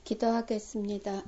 기도하겠습니다.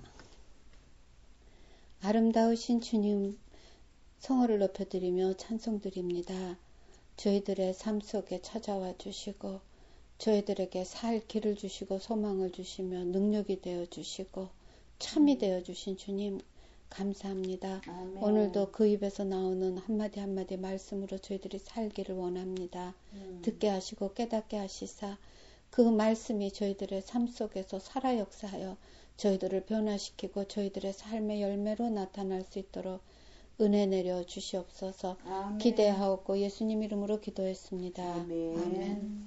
아름다우신 주님, 성호를 높여드리며 찬송드립니다. 저희들의 삶 속에 찾아와 주시고 저희들에게 살 길을 주시고 소망을 주시며 능력이 되어 주시고 참이 되어 주신 주님 감사합니다. 아멘. 오늘도 그 입에서 나오는 한마디 한마디 말씀으로 저희들이 살기를 원합니다. 듣게 하시고 깨닫게 하시사 그 말씀이 저희들의 삶 속에서 살아 역사하여 저희들을 변화시키고 저희들의 삶의 열매로 나타날 수 있도록 은혜 내려 주시옵소서. 아멘. 기대하옵고 예수님 이름으로 기도했습니다. 아멘. 아멘.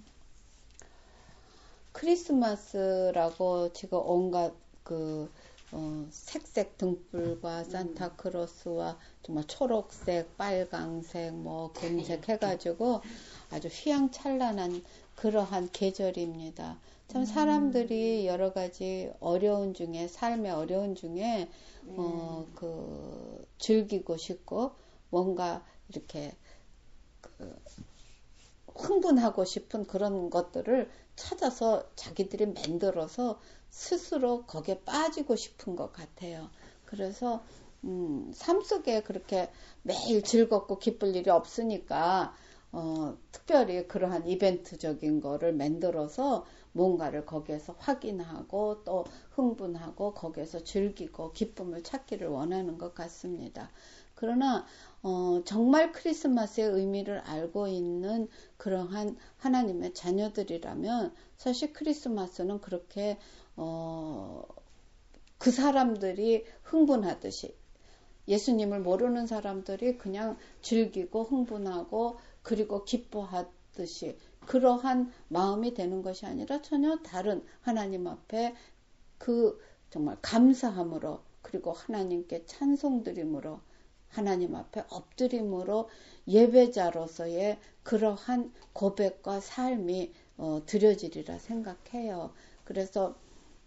크리스마스라고 지금 온갖 색색 등불과 산타크로스와 정말 초록색, 빨강색, 금색 해가지고 아주 휘황찬란한 그러한 계절입니다. 참 사람들이 여러 가지 어려운 중에 삶의 어려운 중에 즐기고 싶고 뭔가 이렇게 흥분하고 싶은 그런 것들을 찾아서 자기들이 만들어서 스스로 거기에 빠지고 싶은 것 같아요. 그래서 삶 속에 그렇게 매일 즐겁고 기쁠 일이 없으니까 특별히 그러한 이벤트적인 거를 만들어서 뭔가를 거기에서 확인하고 또 흥분하고 거기에서 즐기고 기쁨을 찾기를 원하는 것 같습니다. 그러나 정말 크리스마스의 의미를 알고 있는 그러한 하나님의 자녀들이라면 사실 크리스마스는 그렇게 그 사람들이 흥분하듯이 예수님을 모르는 사람들이 그냥 즐기고 흥분하고 그리고 기뻐하듯이 그러한 마음이 되는 것이 아니라 전혀 다른 하나님 앞에 정말 감사함으로 그리고 하나님께 찬송드림으로 하나님 앞에 엎드림으로 예배자로서의 그러한 고백과 삶이 드려지리라 생각해요. 그래서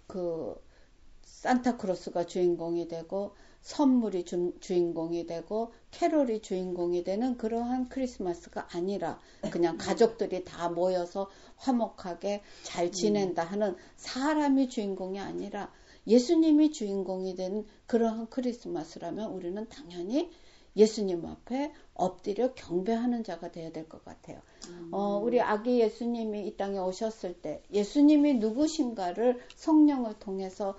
산타크로스가 주인공이 되고 선물이 주인공이 되고 캐롤이 주인공이 되는 그러한 크리스마스가 아니라 그냥 가족들이 다 모여서 화목하게 잘 지낸다 하는 사람이 주인공이 아니라 예수님이 주인공이 되는 그러한 크리스마스라면 우리는 당연히 예수님 앞에 엎드려 경배하는 자가 되어야 될 것 같아요. 우리 아기 예수님이 이 땅에 오셨을 때 예수님이 누구신가를 성령을 통해서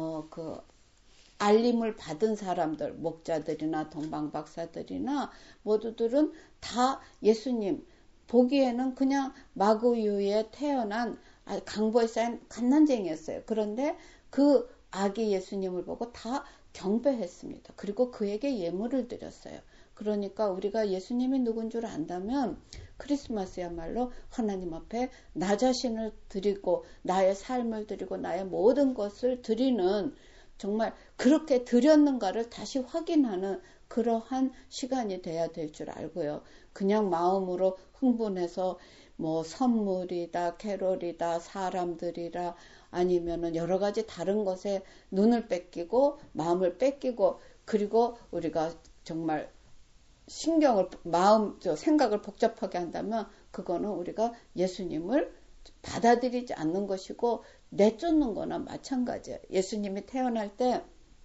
알림을 받은 사람들, 목자들이나 동방박사들이나 모두들은 다 예수님 보기에는 그냥 마구유에 태어난 강보에 쌓인 갓난쟁이였어요. 그런데 그 아기 예수님을 보고 다 경배했습니다. 그리고 그에게 예물을 드렸어요. 그러니까 우리가 예수님이 누군 줄 안다면 크리스마스야말로 하나님 앞에 나 자신을 드리고 나의 삶을 드리고 나의 모든 것을 드리는 정말 그렇게 드렸는가를 다시 확인하는 그러한 시간이 돼야 될 줄 알고요. 그냥 마음으로 흥분해서 선물이다, 캐롤이다, 사람들이라 아니면은 여러 가지 다른 것에 눈을 뺏기고 마음을 뺏기고 그리고 우리가 정말 생각을 복잡하게 한다면 그거는 우리가 예수님을 받아들이지 않는 것이고 내쫓는 거나 마찬가지예요. 예수님이 태어날 때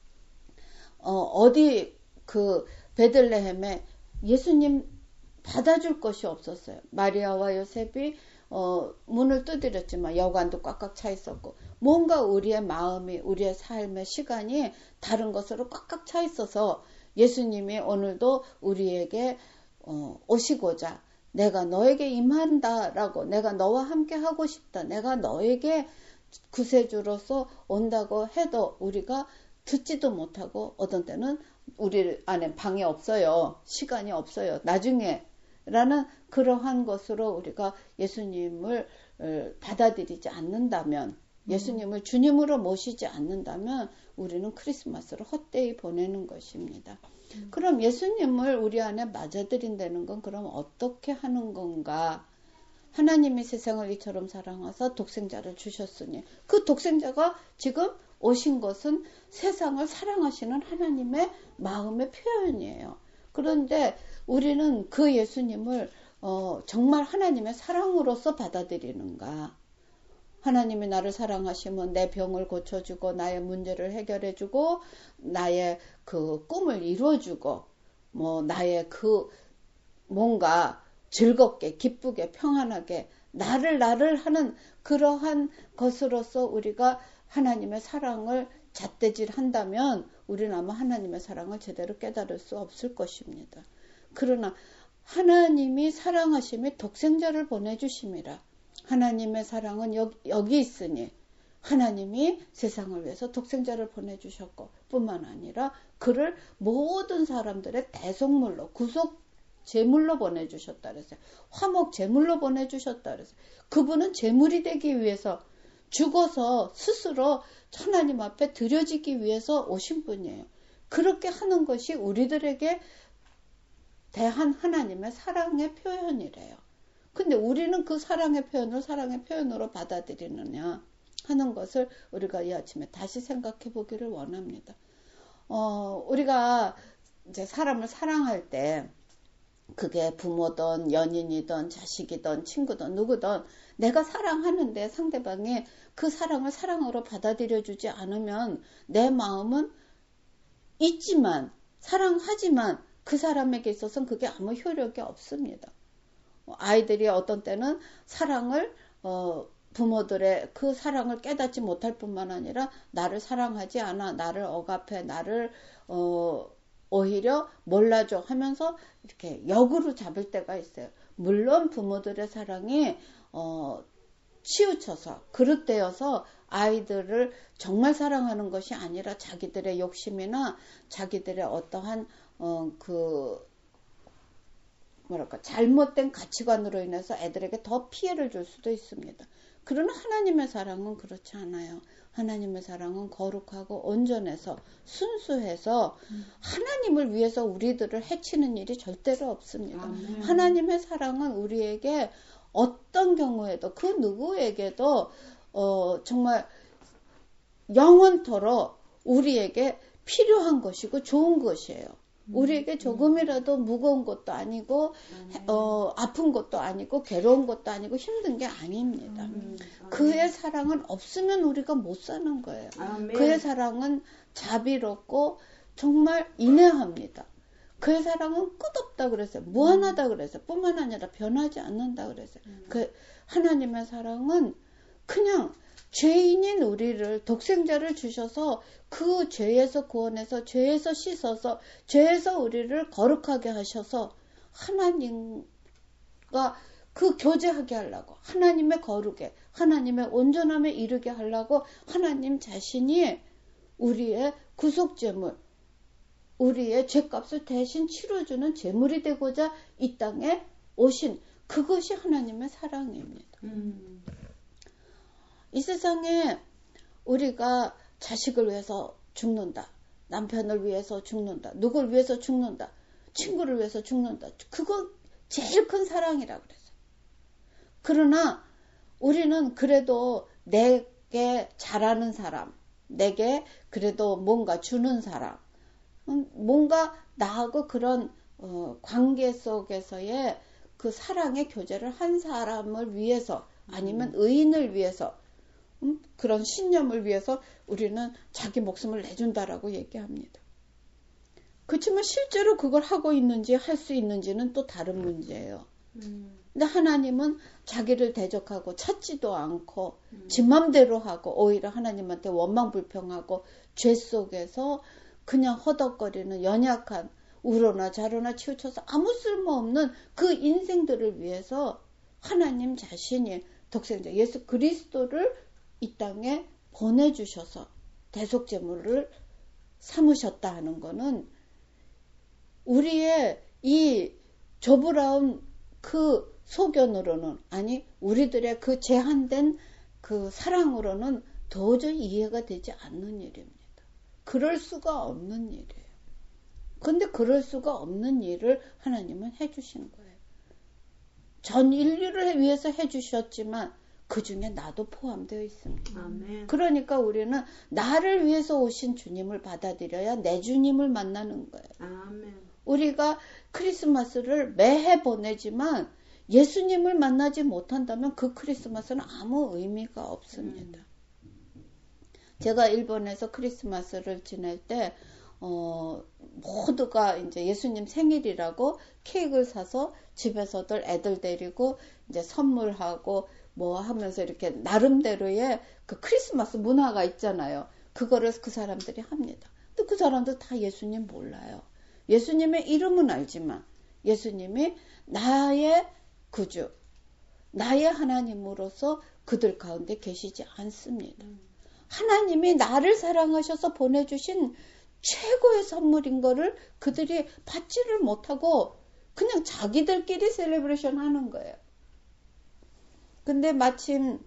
어디 베들레헴에 예수님 받아줄 것이 없었어요. 마리아와 요셉이 문을 두드렸지만 여관도 꽉꽉 차 있었고 뭔가 우리의 마음이 우리의 삶의 시간이 다른 것으로 꽉꽉 차 있어서 예수님이 오늘도 우리에게 오시고자 내가 너에게 임한다라고 내가 너와 함께 하고 싶다. 내가 너에게 구세주로서 온다고 해도 우리가 듣지도 못하고 어떤 때는 우리 안에 방이 없어요. 시간이 없어요. 나중에 라는 그러한 것으로 우리가 예수님을 받아들이지 않는다면 예수님을 주님으로 모시지 않는다면 우리는 크리스마스를 헛되이 보내는 것입니다. 그럼 예수님을 우리 안에 맞아들인다는 건 그럼 어떻게 하는 건가? 하나님이 세상을 이처럼 사랑하사 독생자를 주셨으니 그 독생자가 지금 오신 것은 세상을 사랑하시는 하나님의 마음의 표현이에요. 그런데 우리는 그 예수님을 정말 하나님의 사랑으로서 받아들이는가? 하나님이 나를 사랑하시면 내 병을 고쳐주고 나의 문제를 해결해주고 나의 그 꿈을 이루어주고 뭐 나의 그 뭔가 즐겁게 기쁘게 평안하게 나를 하는 그러한 것으로서 우리가 하나님의 사랑을 잣대질한다면 우리는 아마 하나님의 사랑을 제대로 깨달을 수 없을 것입니다. 그러나 하나님이 사랑하심이 독생자를 보내주심이라. 하나님의 사랑은 여기 있으니 하나님이 세상을 위해서 독생자를 보내주셨고 뿐만 아니라 그를 모든 사람들의 대속물로 구속 제물로 보내주셨다 그랬어요. 화목 제물로 보내주셨다 그랬어요. 그분은 제물이 되기 위해서 죽어서 스스로 하나님 앞에 드려지기 위해서 오신 분이에요. 그렇게 하는 것이 우리들에게 대한 하나님의 사랑의 표현이래요. 근데 우리는 그 사랑의 표현을 사랑의 표현으로 받아들이느냐 하는 것을 우리가 이 아침에 다시 생각해 보기를 원합니다. 우리가 이제 사람을 사랑할 때 그게 부모든 연인이든 자식이든 친구든 누구든 내가 사랑하는데 상대방이 그 사랑을 사랑으로 받아들여 주지 않으면 내 마음은 있지만 사랑하지만 그 사람에게 있어서는 그게 아무 효력이 없습니다. 아이들이 어떤 때는 사랑을 부모들의 그 사랑을 깨닫지 못할 뿐만 아니라 나를 사랑하지 않아 나를 억압해 나를 오히려 몰라줘 하면서 이렇게 역으로 잡을 때가 있어요. 물론 부모들의 사랑이 치우쳐서 그릇되어서 아이들을 정말 사랑하는 것이 아니라 자기들의 욕심이나 자기들의 어떠한 잘못된 가치관으로 인해서 애들에게 더 피해를 줄 수도 있습니다. 그러나 하나님의 사랑은 그렇지 않아요. 하나님의 사랑은 거룩하고 온전해서 순수해서 하나님을 위해서 우리들을 해치는 일이 절대로 없습니다. 아멘. 하나님의 사랑은 우리에게 어떤 경우에도 그 누구에게도 정말 영원토록 우리에게 필요한 것이고 좋은 것이에요. 우리에게 조금이라도 무거운 것도 아니고 아픈 것도 아니고 괴로운 것도 아니고 힘든 게 아닙니다. 그의 사랑은 없으면 우리가 못 사는 거예요. 아멘. 그의 사랑은 자비롭고 정말 인내합니다. 그의 사랑은 끝없다 그랬어요. 무한하다 그랬어요. 뿐만 아니라 변하지 않는다 그랬어요. 그 하나님의 사랑은 그냥 죄인인 우리를 독생자를 주셔서 그 죄에서 구원해서 죄에서 씻어서 죄에서 우리를 거룩하게 하셔서 하나님과 그 교제하게 하려고 하나님의 거룩에 하나님의 온전함에 이르게 하려고 하나님 자신이 우리의 구속제물 우리의 죄값을 대신 치러주는 제물이 되고자 이 땅에 오신 그것이 하나님의 사랑입니다. 이 세상에 우리가 자식을 위해서 죽는다. 남편을 위해서 죽는다. 누구를 위해서 죽는다. 친구를 위해서 죽는다. 그건 제일 큰 사랑이라 그랬어요. 그러나 우리는 그래도 내게 잘하는 사람, 내게 그래도 뭔가 주는 사람, 뭔가 나하고 그런 관계 속에서의 그 사랑의 교제를 한 사람을 위해서 아니면 의인을 위해서 그런 신념을 위해서 우리는 자기 목숨을 내준다라고 얘기합니다. 그렇지만 실제로 그걸 하고 있는지 할 수 있는지는 또 다른 문제예요. 근데 하나님은 자기를 대적하고 찾지도 않고 지 맘대로 하고 오히려 하나님한테 원망불평하고 죄 속에서 그냥 허덕거리는 연약한 우로나 자로나 치우쳐서 아무 쓸모없는 그 인생들을 위해서 하나님 자신이 독생자 예수 그리스도를 이 땅에 보내주셔서 대속제물을 삼으셨다 하는 거는 우리의 이 조부라운 그 소견으로는 아니 우리들의 그 제한된 그 사랑으로는 도저히 이해가 되지 않는 일입니다. 그럴 수가 없는 일이에요. 근데 그럴 수가 없는 일을 하나님은 해주신 거예요. 전 인류를 위해서 해주셨지만 그 중에 나도 포함되어 있습니다. 아멘. 그러니까 우리는 나를 위해서 오신 주님을 받아들여야 내 주님을 만나는 거예요. 아멘. 우리가 크리스마스를 매해 보내지만 예수님을 만나지 못한다면 그 크리스마스는 아무 의미가 없습니다. 제가 일본에서 크리스마스를 지낼 때 모두가 이제 예수님 생일이라고 케이크를 사서 집에서들 애들 데리고 이제 선물하고 뭐 하면서 이렇게 나름대로의 그 크리스마스 문화가 있잖아요. 그거를 그 사람들이 합니다. 근데 그 사람들 다 예수님 몰라요. 예수님의 이름은 알지만 예수님이 나의 구주, 나의 하나님으로서 그들 가운데 계시지 않습니다. 하나님이 나를 사랑하셔서 보내주신 최고의 선물인 거를 그들이 받지를 못하고 그냥 자기들끼리 셀레브레이션 하는 거예요. 근데 마침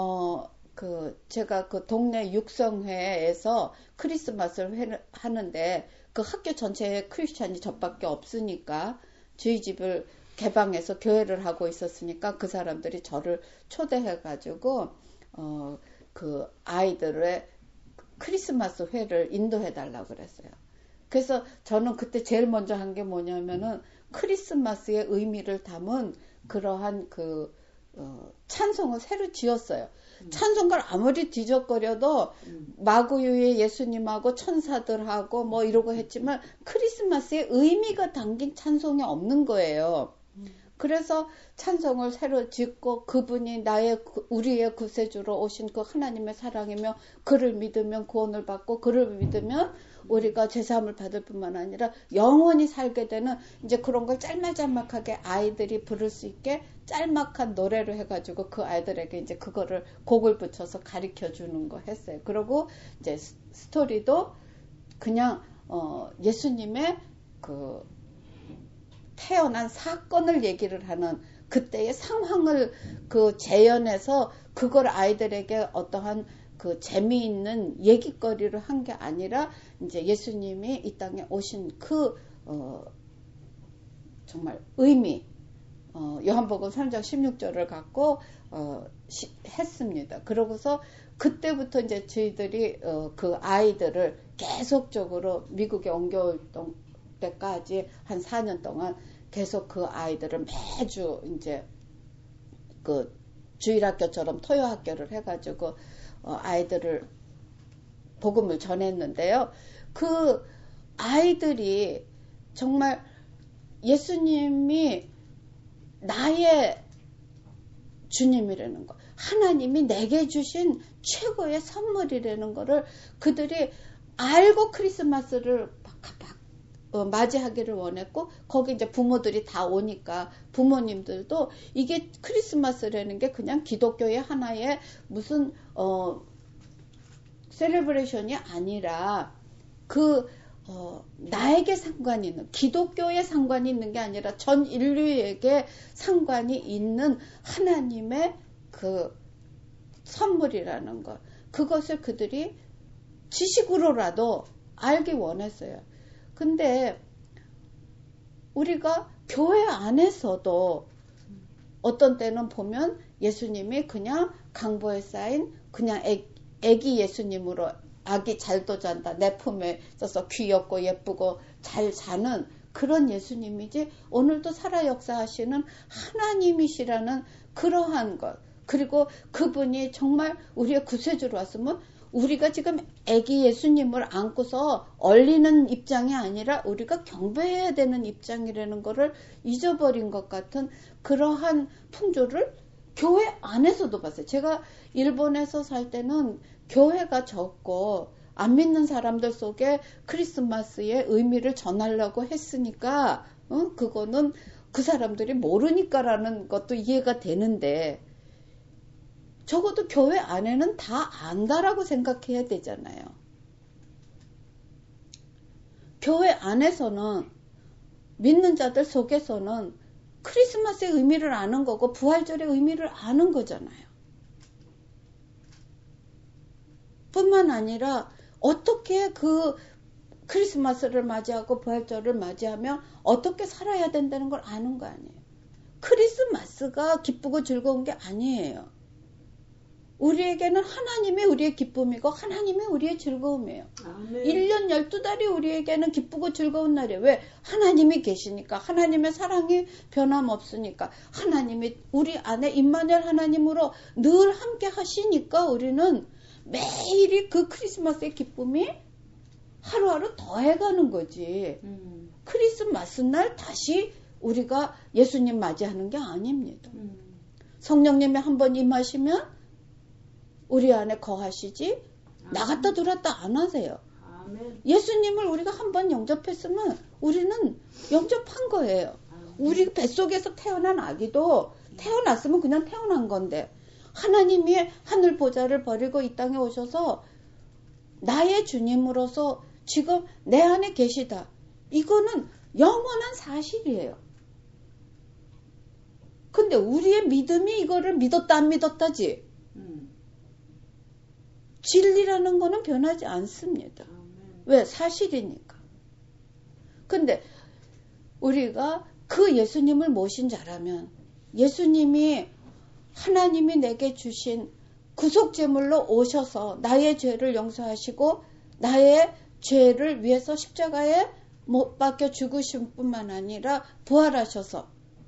제가 그 동네 육성회에서 크리스마스를 하는데 그 학교 전체에 크리스찬이 저밖에 없으니까 저희 집을 개방해서 교회를 하고 있었으니까 그 사람들이 저를 초대해가지고 그 아이들의 크리스마스 회를 인도해달라고 그랬어요. 그래서 저는 그때 제일 먼저 한 게 뭐냐면은 크리스마스의 의미를 담은 그러한 찬송을 새로 지었어요. 찬송가를 아무리 뒤적거려도 마구유의 예수님하고 천사들하고 뭐 이러고 했지만 크리스마스의 의미가 담긴 찬송이 없는 거예요. 그래서 찬송을 새로 짓고 그분이 우리의 구세주로 오신 그 하나님의 사랑이며 그를 믿으면 구원을 받고 그를 믿으면 우리가 제사함을 받을 뿐만 아니라 영원히 살게 되는 이제 그런 걸 짤막짤막하게 아이들이 부를 수 있게 짤막한 노래로 해가지고 그 아이들에게 이제 그거를 곡을 붙여서 가르쳐 주는 거 했어요. 그리고 이제 스토리도 그냥 예수님의 태어난 사건을 얘기를 하는 그때의 상황을 재현해서 그걸 아이들에게 어떠한 재미있는 얘기거리를 한 게 아니라 이제 예수님이 이 땅에 오신 정말 의미 요한복음 3장 16절을 갖고 했습니다. 그러고서 그때부터 이제 저희들이 그 아이들을 계속적으로 미국에 옮겨올 때까지 한 4년 동안 계속 그 아이들을 매주 이제 주일학교처럼 토요학교를 해가지고 아이들을 복음을 전했는데요. 그 아이들이 정말 예수님이 나의 주님이라는 거, 하나님이 내게 주신 최고의 선물이라는 거를 그들이 알고 크리스마스를 맞이하기를 원했고, 거기 이제 부모들이 다 오니까 부모님들도 이게 크리스마스라는 게 그냥 기독교의 하나의 무슨 셀레브레이션이 아니라 나에게 상관이 있는, 기독교에 상관이 있는 게 아니라 전 인류에게 상관이 있는 하나님의 선물이라는 것, 그것을 그들이 지식으로라도 알기 원했어요. 근데 우리가 교회 안에서도 어떤 때는 보면 예수님이 그냥 강보에 쌓인 그냥 애기 예수님으로, 아기 잘도 잔다, 내 품에 있어서 귀엽고 예쁘고 잘 자는 그런 예수님이지, 오늘도 살아 역사하시는 하나님이시라는 그러한 것, 그리고 그분이 정말 우리의 구세주로 왔으면 우리가 지금 애기 예수님을 안고서 얼리는 입장이 아니라 우리가 경배해야 되는 입장이라는 거를 잊어버린 것 같은 그러한 풍조를 교회 안에서도 봤어요. 제가 일본에서 살 때는 교회가 적고 안 믿는 사람들 속에 크리스마스의 의미를 전하려고 했으니까 그거는 그 사람들이 모르니까라는 것도 이해가 되는데, 적어도 교회 안에는 다 안다라고 생각해야 되잖아요. 교회 안에서는, 믿는 자들 속에서는 크리스마스의 의미를 아는 거고 부활절의 의미를 아는 거잖아요. 뿐만 아니라 어떻게 크리스마스를 맞이하고 부활절을 맞이하며 어떻게 살아야 된다는 걸 아는 거 아니에요. 크리스마스가 기쁘고 즐거운 게 아니에요. 우리에게는 하나님이 우리의 기쁨이고 하나님이 우리의 즐거움이에요. 아멘. 1년 12달이 우리에게는 기쁘고 즐거운 날이에요. 왜? 하나님이 계시니까. 하나님의 사랑이 변함없으니까. 하나님이 우리 안에 임마누엘 하나님으로 늘 함께 하시니까 우리는 매일이 그 크리스마스의 기쁨이 하루하루 더해가는 거지. 크리스마스 날 다시 우리가 예수님 맞이하는 게 아닙니다. 성령님이 한번 임하시면 우리 안에 거하시지 나갔다 들어왔다 안 하세요. 아멘. 예수님을 우리가 한번 영접했으면 우리는 영접한 거예요. 우리 뱃속에서 태어난 아기도 태어났으면 그냥 태어난 건데 하나님이 하늘 보좌를 버리고 이 땅에 오셔서 나의 주님으로서 지금 내 안에 계시다. 이거는 영원한 사실이에요. 근데 우리의 믿음이 이거를 믿었다 안 믿었다지. 진리라는 거는 변하지 않습니다. 왜? 사실이니까. 근데 우리가 그 예수님을 모신 자라면 예수님이 하나님이 내게 주신 구속제물로 오셔서 나의 죄를 용서하시고 나의 죄를 위해서 십자가에 못 박혀 죽으신 뿐만 아니라 부활하셔서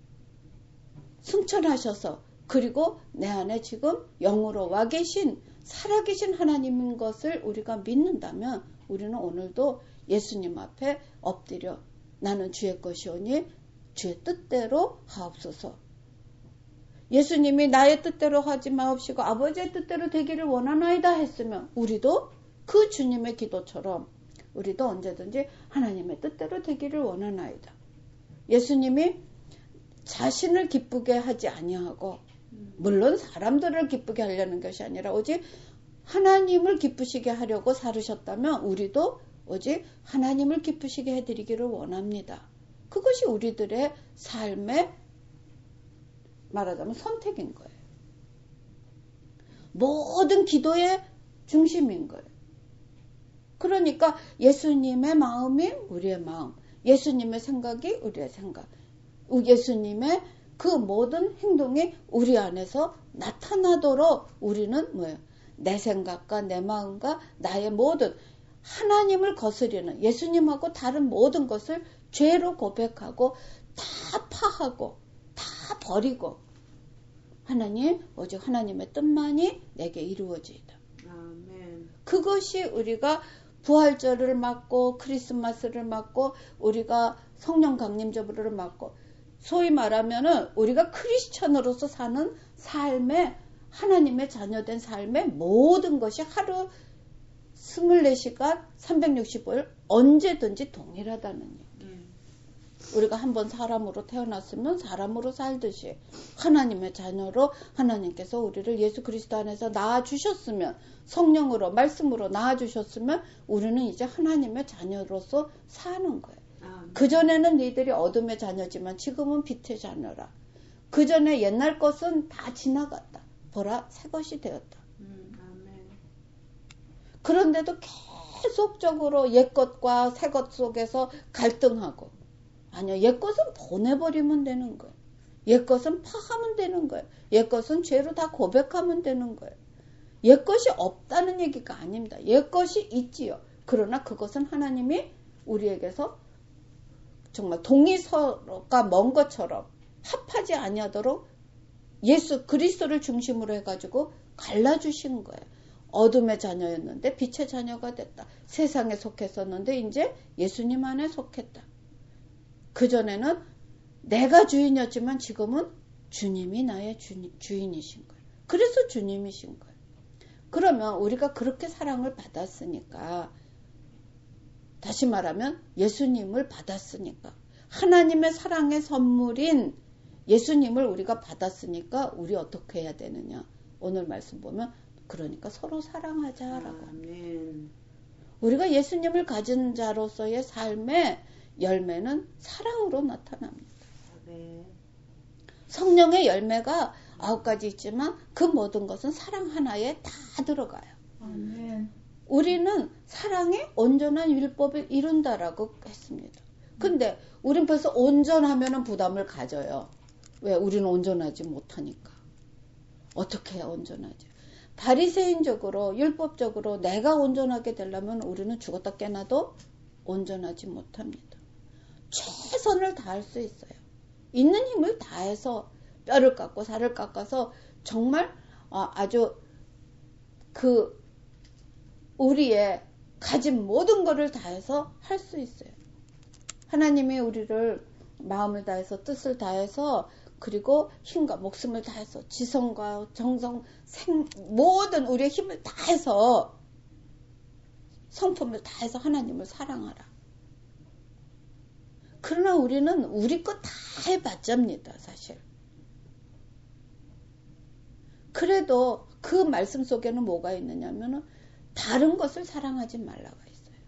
승천하셔서 그리고 내 안에 지금 영으로 와 계신 살아계신 하나님인 것을 우리가 믿는다면 우리는 오늘도 예수님 앞에 엎드려 나는 주의 것이오니 주의 뜻대로 하옵소서. 예수님이 나의 뜻대로 하지 마옵시고 아버지의 뜻대로 되기를 원하나이다 했으면 우리도 그 주님의 기도처럼 우리도 언제든지 하나님의 뜻대로 되기를 원하나이다. 예수님이 자신을 기쁘게 하지 아니하고 물론 사람들을 기쁘게 하려는 것이 아니라 오직 하나님을 기쁘시게 하려고 살으셨다면 우리도 오직 하나님을 기쁘시게 해드리기를 원합니다. 그것이 우리들의 삶의 말하자면 선택인 거예요. 모든 기도의 중심인 거예요. 그러니까 예수님의 마음이 우리의 마음, 예수님의 생각이 우리의 생각, 예수님의 그 모든 행동이 우리 안에서 나타나도록 우리는 뭐예요? 내 생각과 내 마음과 나의 모든 하나님을 거스리는 예수님하고 다른 모든 것을 죄로 고백하고 다 파하고 다 버리고 하나님 오직 하나님의 뜻만이 내게 이루어지이다. 아멘. 그것이 우리가 부활절을 맞고 크리스마스를 맞고 우리가 성령 강림절을 맞고 소위 말하면은 우리가 크리스천으로서 사는 삶의 하나님의 자녀된 삶의 모든 것이 하루 24시간 365일 언제든지 동일하다는 얘기. 우리가 한번 사람으로 태어났으면 사람으로 살듯이 하나님의 자녀로 하나님께서 우리를 예수 그리스도 안에서 낳아주셨으면 성령으로 말씀으로 낳아주셨으면 우리는 이제 하나님의 자녀로서 사는 거예요. 그전에는 너희들이 어둠의 자녀지만 지금은 빛의 자녀라. 그전에 옛날 것은 다 지나갔다. 보라 새 것이 되었다. 그런데도 계속적으로 옛것과 새것 속에서 갈등하고 아니요. 옛것은 보내버리면 되는 거예요. 옛것은 파하면 되는 거예요. 옛것은 죄로 다 고백하면 되는 거예요. 옛것이 없다는 얘기가 아닙니다. 옛것이 있지요. 그러나 그것은 하나님이 우리에게서 정말 동이서가 먼 것처럼 합하지 아니하도록 예수 그리스도를 중심으로 해가지고 갈라주신 거예요. 어둠의 자녀였는데 빛의 자녀가 됐다. 세상에 속했었는데 이제 예수님 안에 속했다. 그전에는 내가 주인이었지만 지금은 주님이 나의 주인이신 거예요. 그래서 주님이신 거예요. 그러면 우리가 그렇게 사랑을 받았으니까 다시 말하면 예수님을 받았으니까 하나님의 사랑의 선물인 예수님을 우리가 받았으니까 우리 어떻게 해야 되느냐. 오늘 말씀 보면 그러니까 서로 사랑하자라고 합니다. 우리가 예수님을 가진 자로서의 삶의 열매는 사랑으로 나타납니다. 성령의 열매가 9가지 있지만 그 모든 것은 사랑 하나에 다 들어가요. 우리는 사랑이 온전한 율법을 이룬다라고 했습니다. 근데 우린 벌써 온전하면 부담을 가져요. 왜? 우리는 온전하지 못하니까. 어떻게 해야 온전하지? 바리새인적으로 율법적으로 내가 온전하게 되려면 우리는 죽었다 깨나도 온전하지 못합니다. 최선을 다할 수 있어요. 있는 힘을 다해서 뼈를 깎고 살을 깎아서 정말 아주 우리의 가진 모든 것을 다해서 할 수 있어요. 하나님이 우리를 마음을 다해서 뜻을 다해서 그리고 힘과 목숨을 다해서 지성과 정성 모든 우리의 힘을 다해서 성품을 다해서 하나님을 사랑하라. 그러나 우리는 우리 것 다 해봤잡니다. 사실. 그래도 그 말씀 속에는 뭐가 있느냐면은 다른 것을 사랑하지 말라가 있어요.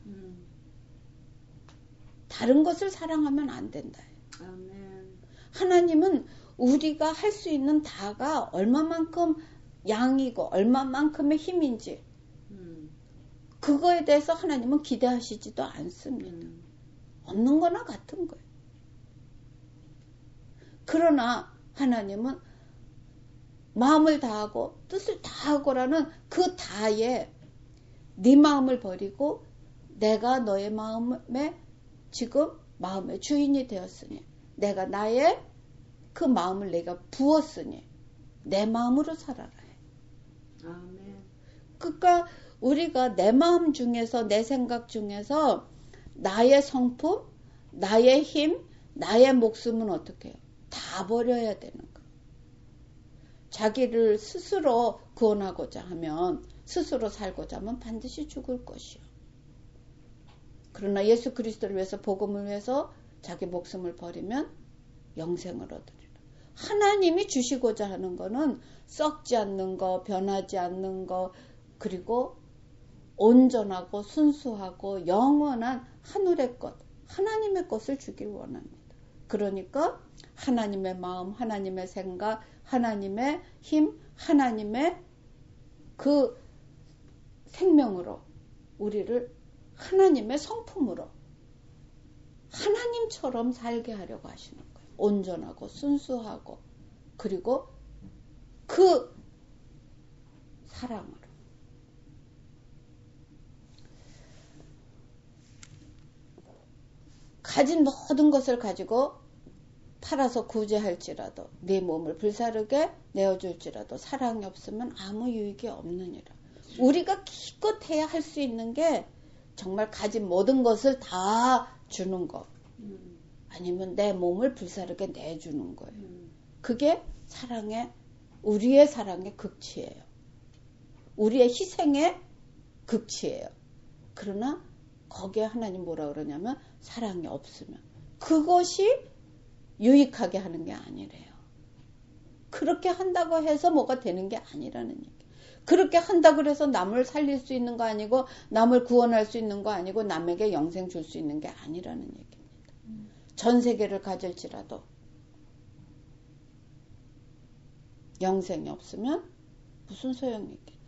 다른 것을 사랑하면 안 된다. 아멘. 하나님은 우리가 할 수 있는 다가 얼마만큼 양이고 얼마만큼의 힘인지 그거에 대해서 하나님은 기대하시지도 않습니다. 없는 거나 같은 거예요. 그러나 하나님은 마음을 다하고 뜻을 다하고라는 그 다에 네 마음을 버리고 내가 너의 마음에 지금 마음의 주인이 되었으니 내가 나의 그 마음을 내가 부었으니 내 마음으로 살아라 해. 아멘. 그러니까 우리가 내 마음 중에서 내 생각 중에서 나의 성품, 나의 힘, 나의 목숨은 어떻게 해요? 다 버려야 되는 거예요. 자기를 스스로 구원하고자 하면 스스로 살고자 하면 반드시 죽을 것이요. 그러나 예수 그리스도를 위해서 복음을 위해서 자기 목숨을 버리면 영생을 얻으리라. 하나님이 주시고자 하는 거는 썩지 않는 거, 변하지 않는 거, 그리고 온전하고 순수하고 영원한 하늘의 것, 하나님의 것을 주길 원합니다. 그러니까 하나님의 마음, 하나님의 생각, 하나님의 힘, 하나님의 그 생명으로 우리를 하나님의 성품으로 하나님처럼 살게 하려고 하시는 거예요. 온전하고 순수하고 그리고 그 사랑으로. 가진 모든 것을 가지고 팔아서 구제할지라도 네 몸을 불사르게 내어줄지라도 사랑이 없으면 아무 유익이 없느니라. 우리가 기껏 해야 할 수 있는 게 정말 가진 모든 것을 다 주는 것. 아니면 내 몸을 불사르게 내주는 거예요. 그게 우리의 사랑의 극치예요. 우리의 희생의 극치예요. 그러나 거기에 하나님 뭐라 그러냐면 사랑이 없으면 그것이 유익하게 하는 게 아니래요. 그렇게 한다고 해서 뭐가 되는 게 아니라는 얘기. 그렇게 한다고 해서 남을 살릴 수 있는 거 아니고 남을 구원할 수 있는 거 아니고 남에게 영생 줄 수 있는 게 아니라는 얘기입니다. 전 세계를 가질지라도 영생이 없으면 무슨 소용이 있겠느냐.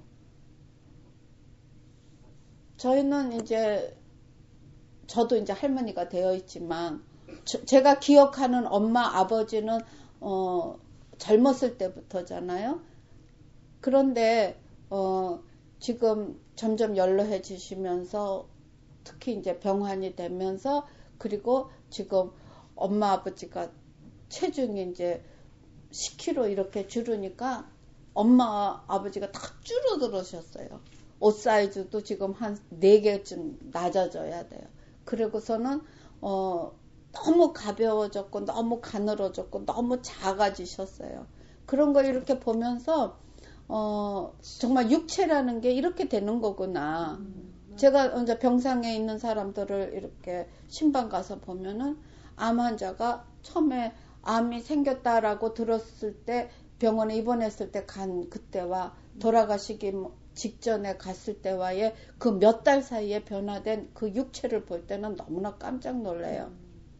저희는 저도 이제 할머니가 되어 있지만 제가 기억하는 엄마, 아버지는 젊었을 때부터잖아요. 그런데 지금 점점 연로해지시면서 특히 이제 병환이 되면서 그리고 지금 엄마 아버지가 체중이 이제 10kg 이렇게 줄으니까 엄마 아버지가 다 줄어들으셨어요. 옷 사이즈도 지금 한 4개쯤 낮아져야 돼요. 그리고서는 너무 가벼워졌고 너무 가늘어졌고 너무 작아지셨어요. 그런 걸 이렇게 보면서 정말 육체라는 게 이렇게 되는 거구나. 제가 이제 병상에 있는 사람들을 이렇게 신방 가서 보면은 암 환자가 처음에 암이 생겼다라고 들었을 때 병원에 입원했을 때 간 그때와 돌아가시기 직전에 갔을 때와의 그 몇 달 사이에 변화된 그 육체를 볼 때는 너무나 깜짝 놀라요.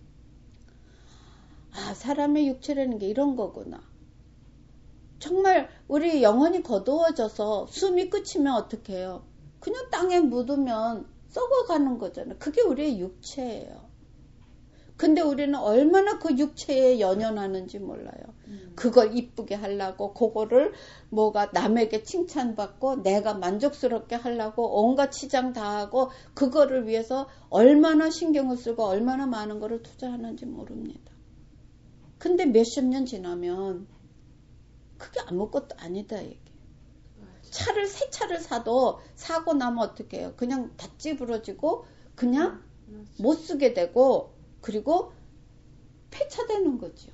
아, 사람의 육체라는 게 이런 거구나. 정말 우리 영혼이 거두어져서 숨이 끝이면 어떻게 해요? 그냥 땅에 묻으면 썩어가는 거잖아요. 그게 우리의 육체예요. 근데 우리는 얼마나 그 육체에 연연하는지 몰라요. 그걸 이쁘게 하려고, 그거를 뭐가 남에게 칭찬받고 내가 만족스럽게 하려고 온갖 치장 다 하고, 그거를 위해서 얼마나 신경을 쓰고 얼마나 많은 거를 투자하는지 모릅니다. 근데 몇십 년 지나면 그게 아무것도 아니다 이게. 새 차를 사도 사고 나면 어떻게 해요? 그냥 다 찌부러지고 그냥 못 쓰게 되고, 그리고 폐차되는 거죠.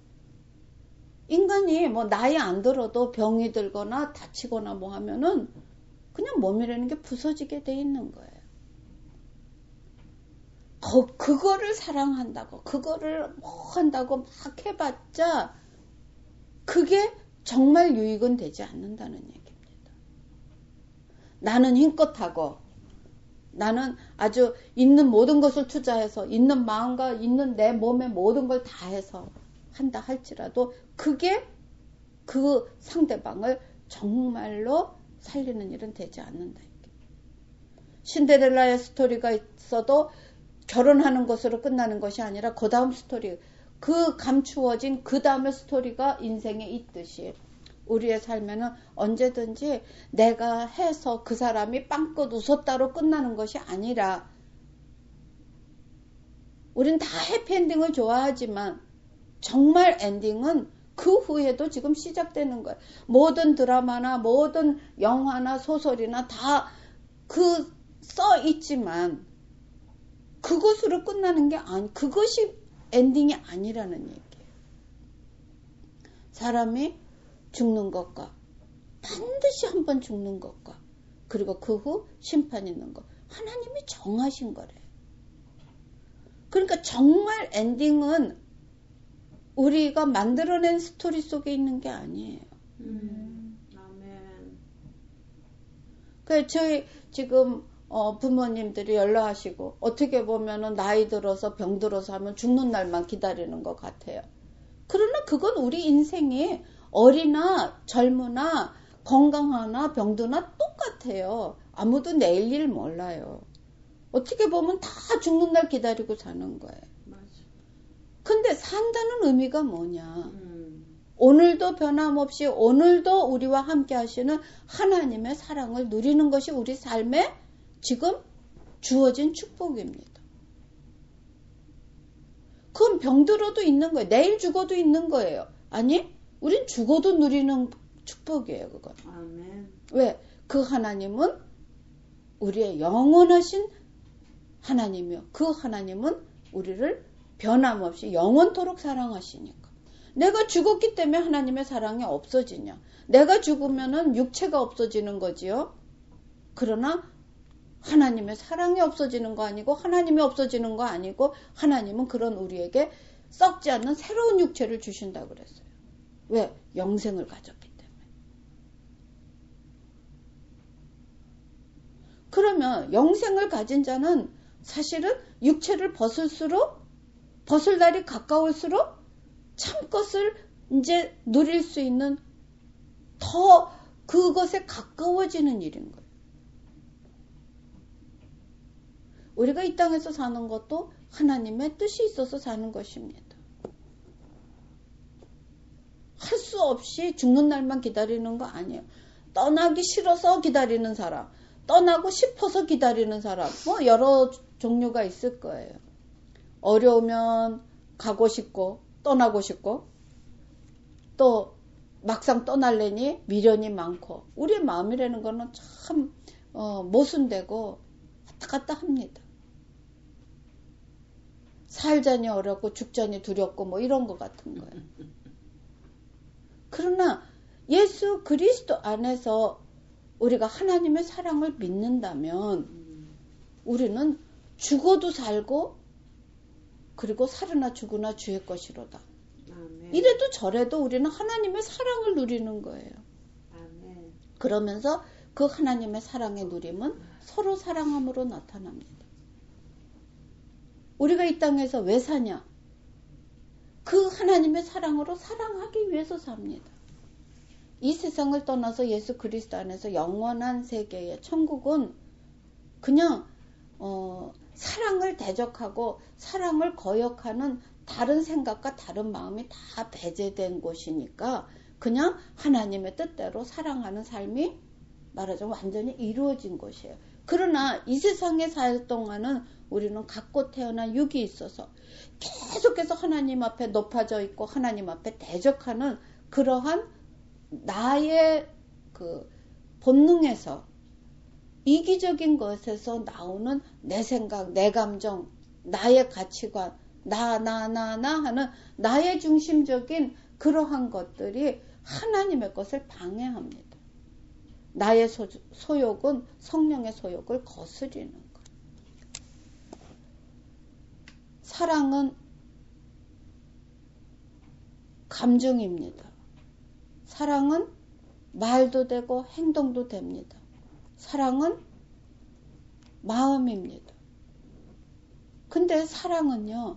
인간이 뭐 나이 안 들어도 병이 들거나 다치거나 뭐 하면은 그냥 몸이라는 게 부서지게 돼 있는 거예요. 그거를 사랑한다고, 그거를 뭐 한다고 막 해봤자 그게 정말 유익은 되지 않는다는 얘기입니다. 나는 힘껏 하고, 나는 아주 있는 모든 것을 투자해서, 있는 마음과 있는 내 몸의 모든 걸 다 해서 한다 할지라도 그게 그 상대방을 정말로 살리는 일은 되지 않는다. 신데렐라의 스토리가 있어도 결혼하는 것으로 끝나는 것이 아니라 그 다음 스토리, 그 감추어진 그 다음의 스토리가 인생에 있듯이 우리의 삶에는 언제든지 내가 해서 그 사람이 빵긋 웃었다로 끝나는 것이 아니라, 우린 다 해피엔딩을 좋아하지만 정말 엔딩은 그 후에도 지금 시작되는 거예요. 모든 드라마나 모든 영화나 소설이나 다 그 써 있지만 그것으로 끝나는 게 그것이 엔딩이 아니라는 얘기예요. 사람이 죽는 것과, 반드시 한번 죽는 것과, 그리고 그 후 심판 있는 것, 하나님이 정하신 거래요. 그러니까 정말 엔딩은 우리가 만들어낸 스토리 속에 있는 게 아니에요. 아멘. 그래서 저희 지금 부모님들이 연락하시고, 어떻게 보면은 나이 들어서 병 들어서 하면 죽는 날만 기다리는 것 같아요. 그러나 그건 우리 인생이 어리나 젊으나 건강하나 병드나 똑같아요. 아무도 내일 일 몰라요. 어떻게 보면 다 죽는 날 기다리고 사는 거예요. 맞아. 근데 산다는 의미가 뭐냐? 오늘도 변함없이 오늘도 우리와 함께 하시는 하나님의 사랑을 누리는 것이 우리 삶에 지금 주어진 축복입니다. 그건 병들어도 있는 거예요. 내일 죽어도 있는 거예요. 아니, 우린 죽어도 누리는 축복이에요, 그건. 아멘. 왜? 그 하나님은 우리의 영원하신 하나님이요. 그 하나님은 우리를 변함없이 영원토록 사랑하시니까. 내가 죽었기 때문에 하나님의 사랑이 없어지냐? 내가 죽으면은 육체가 없어지는 거지요. 그러나 하나님의 사랑이 없어지는 거 아니고, 하나님이 없어지는 거 아니고, 하나님은 그런 우리에게 썩지 않는 새로운 육체를 주신다고 그랬어요. 왜? 영생을 가졌기 때문에. 그러면 영생을 가진 자는 사실은 육체를 벗을 날이 가까울수록 참 것을 이제 누릴 수 있는 더 그것에 가까워지는 일인 거예요. 우리가 이 땅에서 사는 것도 하나님의 뜻이 있어서 사는 것입니다. 할 수 없이 죽는 날만 기다리는 거 아니에요. 떠나기 싫어서 기다리는 사람, 떠나고 싶어서 기다리는 사람, 뭐 여러 종류가 있을 거예요. 어려우면 가고 싶고 떠나고 싶고, 또 막상 떠날래니 미련이 많고, 우리의 마음이라는 거는 참 모순되고 왔다 갔다 합니다. 살자니 어렵고 죽자니 두렵고 뭐 이런 것 같은 거예요. 그러나 예수 그리스도 안에서 우리가 하나님의 사랑을 믿는다면 우리는 죽어도 살고, 그리고 살으나 죽으나 주의 것이로다. 아멘. 이래도 저래도 우리는 하나님의 사랑을 누리는 거예요. 아멘. 그러면서 그 하나님의 사랑의 누림은 서로 사랑함으로 나타납니다. 우리가 이 땅에서 왜 사냐? 그 하나님의 사랑으로 사랑하기 위해서 삽니다. 이 세상을 떠나서 예수 그리스도 안에서 영원한 세계의 천국은 그냥 사랑을 대적하고 사랑을 거역하는 다른 생각과 다른 마음이 다 배제된 곳이니까 그냥 하나님의 뜻대로 사랑하는 삶이 말하자면 완전히 이루어진 것이에요. 그러나 이 세상에 살 동안은 우리는 갖고 태어난 육이 있어서 계속해서 하나님 앞에 높아져 있고 하나님 앞에 대적하는 그러한 나의 그 본능에서 이기적인 것에서 나오는 내 생각, 내 감정, 나의 가치관, 나 하는 나의 중심적인 그러한 것들이 하나님의 것을 방해합니다. 나의 소욕은 성령의 소욕을 거스리는 것. 사랑은 감정입니다. 사랑은 말도 되고 행동도 됩니다. 사랑은 마음입니다. 근데 사랑은요,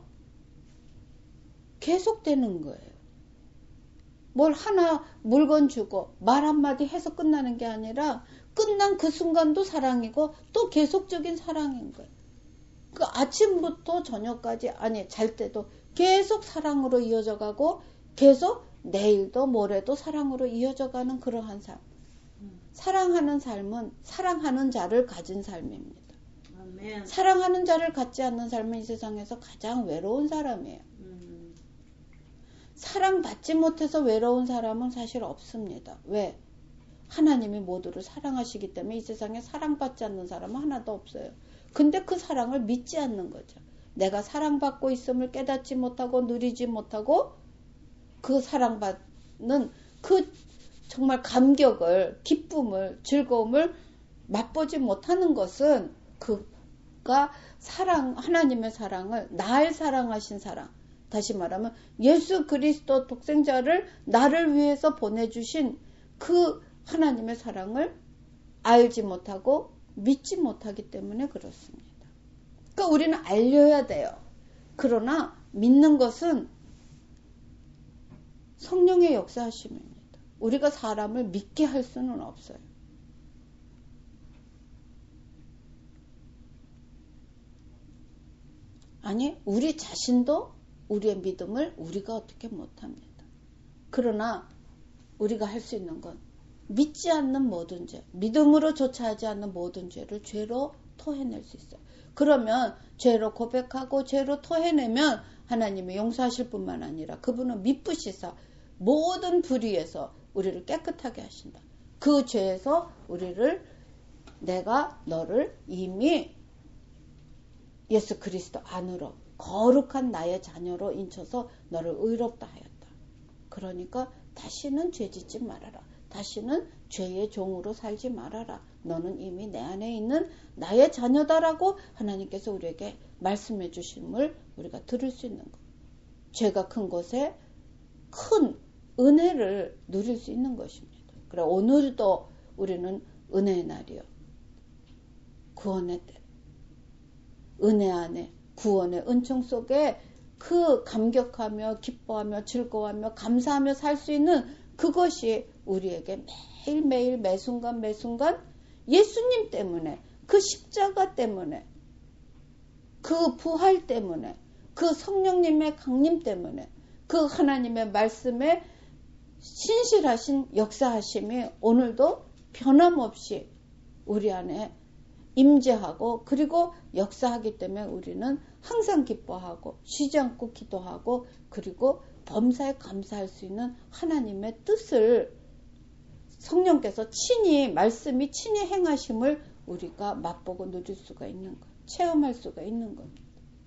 계속되는 거예요. 뭘 하나 물건 주고 말 한마디 해서 끝나는 게 아니라 끝난 그 순간도 사랑이고 또 계속적인 사랑인 거예요. 그 아침부터 저녁까지 아니 잘 때도 계속 사랑으로 이어져 가고 계속 내일도 모레도 사랑으로 이어져 가는 그러한 삶. 사랑하는 삶은 사랑하는 자를 가진 삶입니다. 아멘. 사랑하는 자를 갖지 않는 삶은 이 세상에서 가장 외로운 사람이에요. 사랑받지 못해서 외로운 사람은 사실 없습니다. 왜? 하나님이 모두를 사랑하시기 때문에 이 세상에 사랑받지 않는 사람은 하나도 없어요. 근데 그 사랑을 믿지 않는 거죠. 내가 사랑받고 있음을 깨닫지 못하고 누리지 못하고 그 사랑받는 그 정말 감격을, 기쁨을, 즐거움을 맛보지 못하는 것은 그가 하나님의 사랑을, 날 사랑하신 사랑, 다시 말하면 예수 그리스도 독생자를 나를 위해서 보내주신 그 하나님의 사랑을 알지 못하고 믿지 못하기 때문에 그렇습니다. 그러니까 우리는 알려야 돼요. 그러나 믿는 것은 성령의 역사하심입니다. 우리가 사람을 믿게 할 수는 없어요. 아니, 우리 자신도 우리의 믿음을 우리가 어떻게 못합니다. 그러나 우리가 할 수 있는 건 믿지 않는 모든 죄, 믿음으로 조차하지 않는 모든 죄를 죄로 토해낼 수 있어요. 그러면 죄로 고백하고 죄로 토해내면 하나님이 용서하실 뿐만 아니라 그분은 미쁘시사 모든 불의에서 우리를 깨끗하게 하신다. 그 죄에서 우리를 내가 너를 이미 예수 그리스도 안으로 거룩한 나의 자녀로 인쳐서 너를 의롭다 하였다. 그러니까 다시는 죄 짓지 말아라. 다시는 죄의 종으로 살지 말아라. 너는 이미 내 안에 있는 나의 자녀다라고 하나님께서 우리에게 말씀해 주심을 우리가 들을 수 있는 것. 죄가 큰 것에 큰 은혜를 누릴 수 있는 것입니다. 그래 오늘도 우리는 은혜의 날이요. 구원의 때. 은혜 안에 구원의 은총 속에 그 감격하며 기뻐하며 즐거워하며 감사하며 살 수 있는 그것이 우리에게 매일매일 매순간 예수님 때문에 그 십자가 때문에 그 부활 때문에 그 성령님의 강림 때문에 그 하나님의 말씀에 신실하신 역사하심이 오늘도 변함없이 우리 안에 임재하고 그리고 역사하기 때문에 우리는 항상 기뻐하고 쉬지 않고 기도하고 그리고 범사에 감사할 수 있는 하나님의 뜻을 성령께서 친히 말씀이 친히 행하심을 우리가 맛보고 누릴 수가 있는 것, 체험할 수가 있는 겁니다.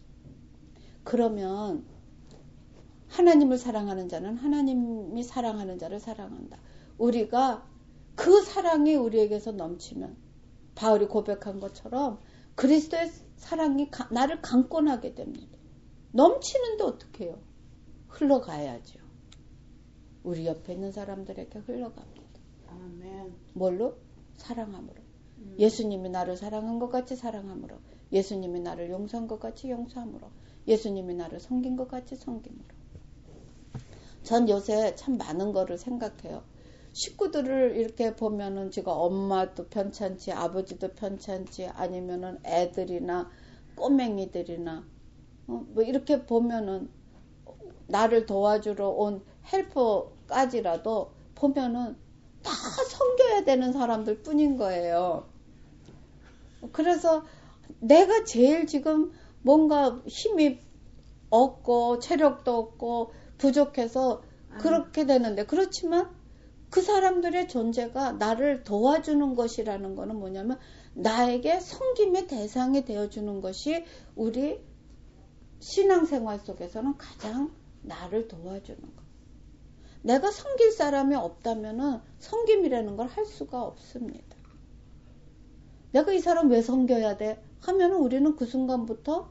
그러면 하나님을 사랑하는 자는 하나님이 사랑하는 자를 사랑한다. 우리가 그 사랑이 우리에게서 넘치면 바울이 고백한 것처럼 그리스도의 사랑이 나를 강권하게 됩니다. 넘치는데 어떻게 해요? 흘러가야죠. 우리 옆에 있는 사람들에게 흘러갑니다. 아멘. 뭘로? 사랑함으로. 예수님이 나를 사랑한 것 같이 사랑함으로. 예수님이 나를 용서한 것 같이 용서함으로. 예수님이 나를 섬긴 것 같이 섬김으로. 전 요새 참 많은 거를 생각해요. 식구들을 이렇게 보면은 지금 엄마도 편찮지, 아버지도 편찮지, 아니면은 애들이나 꼬맹이들이나 뭐 이렇게 보면은 나를 도와주러 온 헬퍼까지라도 보면은 다 섬겨야 되는 사람들 뿐인 거예요. 그래서 내가 제일 지금 뭔가 힘이 없고 체력도 없고 부족해서 그렇게 되는데, 그렇지만 그 사람들의 존재가 나를 도와주는 것이라는 거는 뭐냐면 나에게 섬김의 대상이 되어주는 것이 우리 신앙생활 속에서는 가장 나를 도와주는 거. 내가 섬길 사람이 없다면은 섬김이라는 걸 할 수가 없습니다. 내가 이 사람 왜 섬겨야 돼? 하면은 우리는 그 순간부터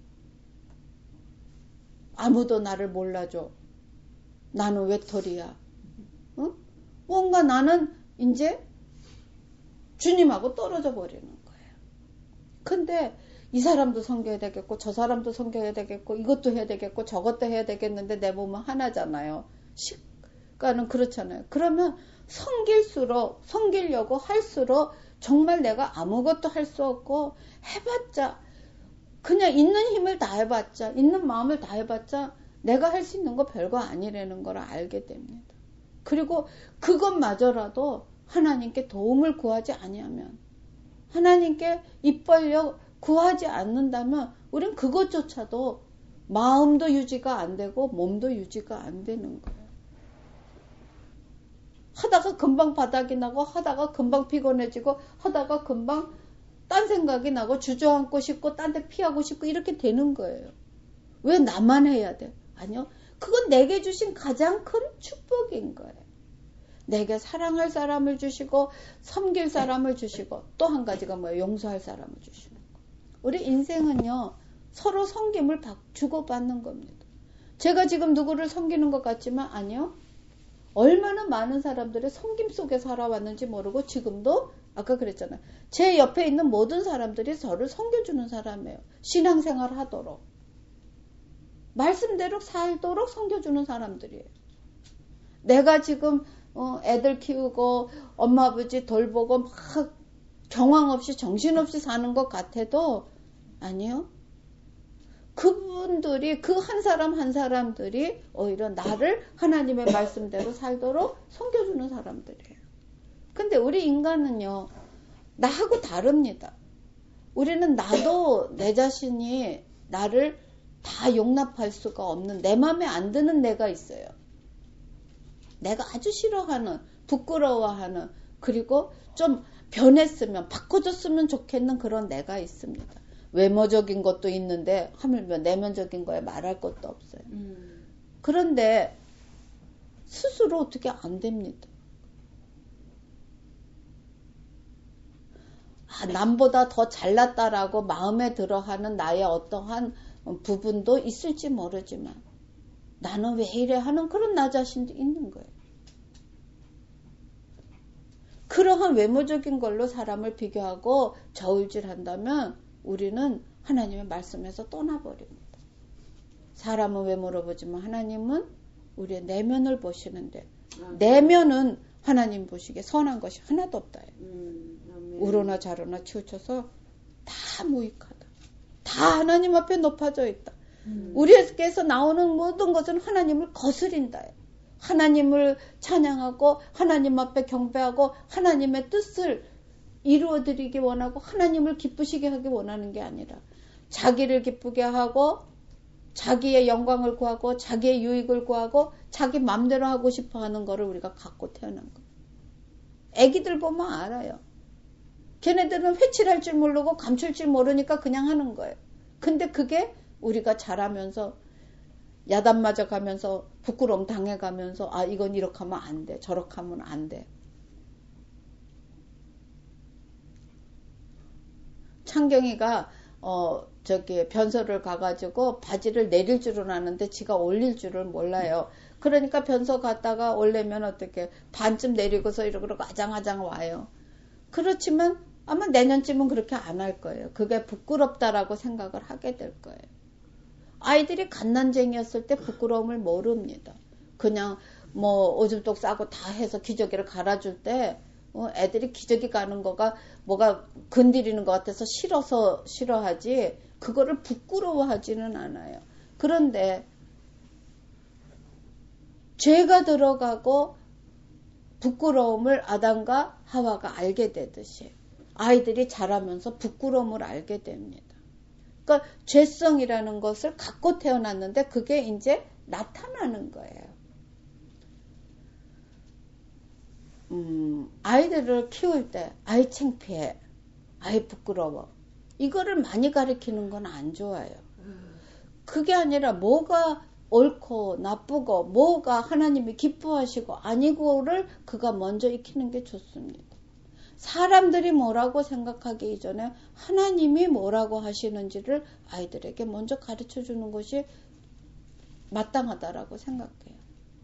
아무도 나를 몰라줘. 나는 외톨이야. 응? 뭔가 나는 이제 주님하고 떨어져 버리는 거예요. 근데 이 사람도 섬겨야 되겠고 저 사람도 섬겨야 되겠고 이것도 해야 되겠고 저것도 해야 되겠는데 내 몸은 하나잖아요. 식가는 그렇잖아요. 그러면 섬기려고 할수록 정말 내가 아무것도 할 수 없고 해봤자 그냥 있는 힘을 다 해봤자 있는 마음을 다 해봤자 내가 할 수 있는 거 별거 아니라는 걸 알게 됩니다. 그리고 그것마저라도 하나님께 도움을 구하지 아니하면, 하나님께 입 벌려 구하지 않는다면 우린 그것조차도 마음도 유지가 안 되고 몸도 유지가 안 되는 거예요. 하다가 금방 바닥이 나고 하다가 금방 피곤해지고 하다가 금방 딴 생각이 나고 주저앉고 싶고 딴 데 피하고 싶고 이렇게 되는 거예요. 왜 나만 해야 돼? 아니요. 그건 내게 주신 가장 큰 축복인 거예요. 내게 사랑할 사람을 주시고 섬길 사람을 주시고 또 한 가지가 뭐예요? 용서할 사람을 주시는 거. 우리 인생은요. 서로 섬김을 주고받는 겁니다. 제가 지금 누구를 섬기는 것 같지만 아니요. 얼마나 많은 사람들의 섬김 속에 살아왔는지 모르고 지금도 아까 그랬잖아요. 제 옆에 있는 모든 사람들이 저를 섬겨주는 사람이에요. 신앙생활 하도록. 말씀대로 살도록 섬겨주는 사람들이에요. 내가 지금 애들 키우고 엄마 아버지 돌보고 막 경황 없이 정신없이 사는 것 같아도 아니요. 그분들이 그 한 사람 한 사람들이 오히려 나를 하나님의 말씀대로 살도록 섬겨주는 사람들이에요. 근데 우리 인간은요. 나하고 다릅니다. 우리는 나도 내 자신이 나를 다 용납할 수가 없는 내 맘에 안 드는 내가 있어요. 내가 아주 싫어하는 부끄러워하는 그리고 좀 변했으면 바꿔줬으면 좋겠는 그런 내가 있습니다. 외모적인 것도 있는데 하물며 내면적인 거에 말할 것도 없어요. 그런데 스스로 어떻게 안 됩니다. 남보다 더 잘났다라고 마음에 들어하는 나의 어떠한 부분도 있을지 모르지만 나는 왜 이래 하는 그런 나 자신도 있는 거예요. 그러한 외모적인 걸로 사람을 비교하고 저울질한다면 우리는 하나님의 말씀에서 떠나버립니다. 사람은 외모로 보지만 하나님은 우리의 내면을 보시는데 내면은 하나님 보시기에 선한 것이 하나도 없다. 우로나 자로나 치우쳐서 다 무익하다. 다 하나님 앞에 높아져 있다. 우리에게서 나오는 모든 것은 하나님을 거스린다. 하나님을 찬양하고 하나님 앞에 경배하고 하나님의 뜻을 이루어드리기 원하고 하나님을 기쁘시게 하기 원하는 게 아니라 자기를 기쁘게 하고 자기의 영광을 구하고 자기의 유익을 구하고 자기 맘대로 하고 싶어 하는 거를 우리가 갖고 태어난 거예요. 애기들 보면 알아요. 걔네들은 회칠할 줄 모르고 감출 줄 모르니까 그냥 하는 거예요. 근데 그게 우리가 자라면서 야단 맞아가면서 부끄러움 당해가면서 아 이건 이렇게 하면 안 돼. 저렇게 하면 안 돼. 창경이가 변소를 가가지고 바지를 내릴 줄은 아는데 지가 올릴 줄을 몰라요. 그러니까 변소 갔다가 올리면 어떻게 반쯤 내리고서 이러고 아장아장 와요. 그렇지만 아마 내년쯤은 그렇게 안 할 거예요. 그게 부끄럽다라고 생각을 하게 될 거예요. 아이들이 갓난쟁이였을 때 부끄러움을 모릅니다. 그냥 뭐 오줌독 싸고 다 해서 기저귀를 갈아줄 때 애들이 기저귀 가는 거가 뭐가 건드리는 것 같아서 싫어서 싫어하지 그거를 부끄러워하지는 않아요. 그런데 죄가 들어가고 부끄러움을 아담과 하와가 알게 되듯이 아이들이 자라면서 부끄러움을 알게 됩니다. 그러니까 죄성이라는 것을 갖고 태어났는데 그게 이제 나타나는 거예요. 아이들을 키울 때 아이 창피해, 아이 부끄러워 이거를 많이 가르치는 건 안 좋아요. 그게 아니라 뭐가 옳고 나쁘고 뭐가 하나님이 기뻐하시고 아니고를 그가 먼저 익히는 게 좋습니다. 사람들이 뭐라고 생각하기 이전에 하나님이 뭐라고 하시는지를 아이들에게 먼저 가르쳐 주는 것이 마땅하다라고 생각해요.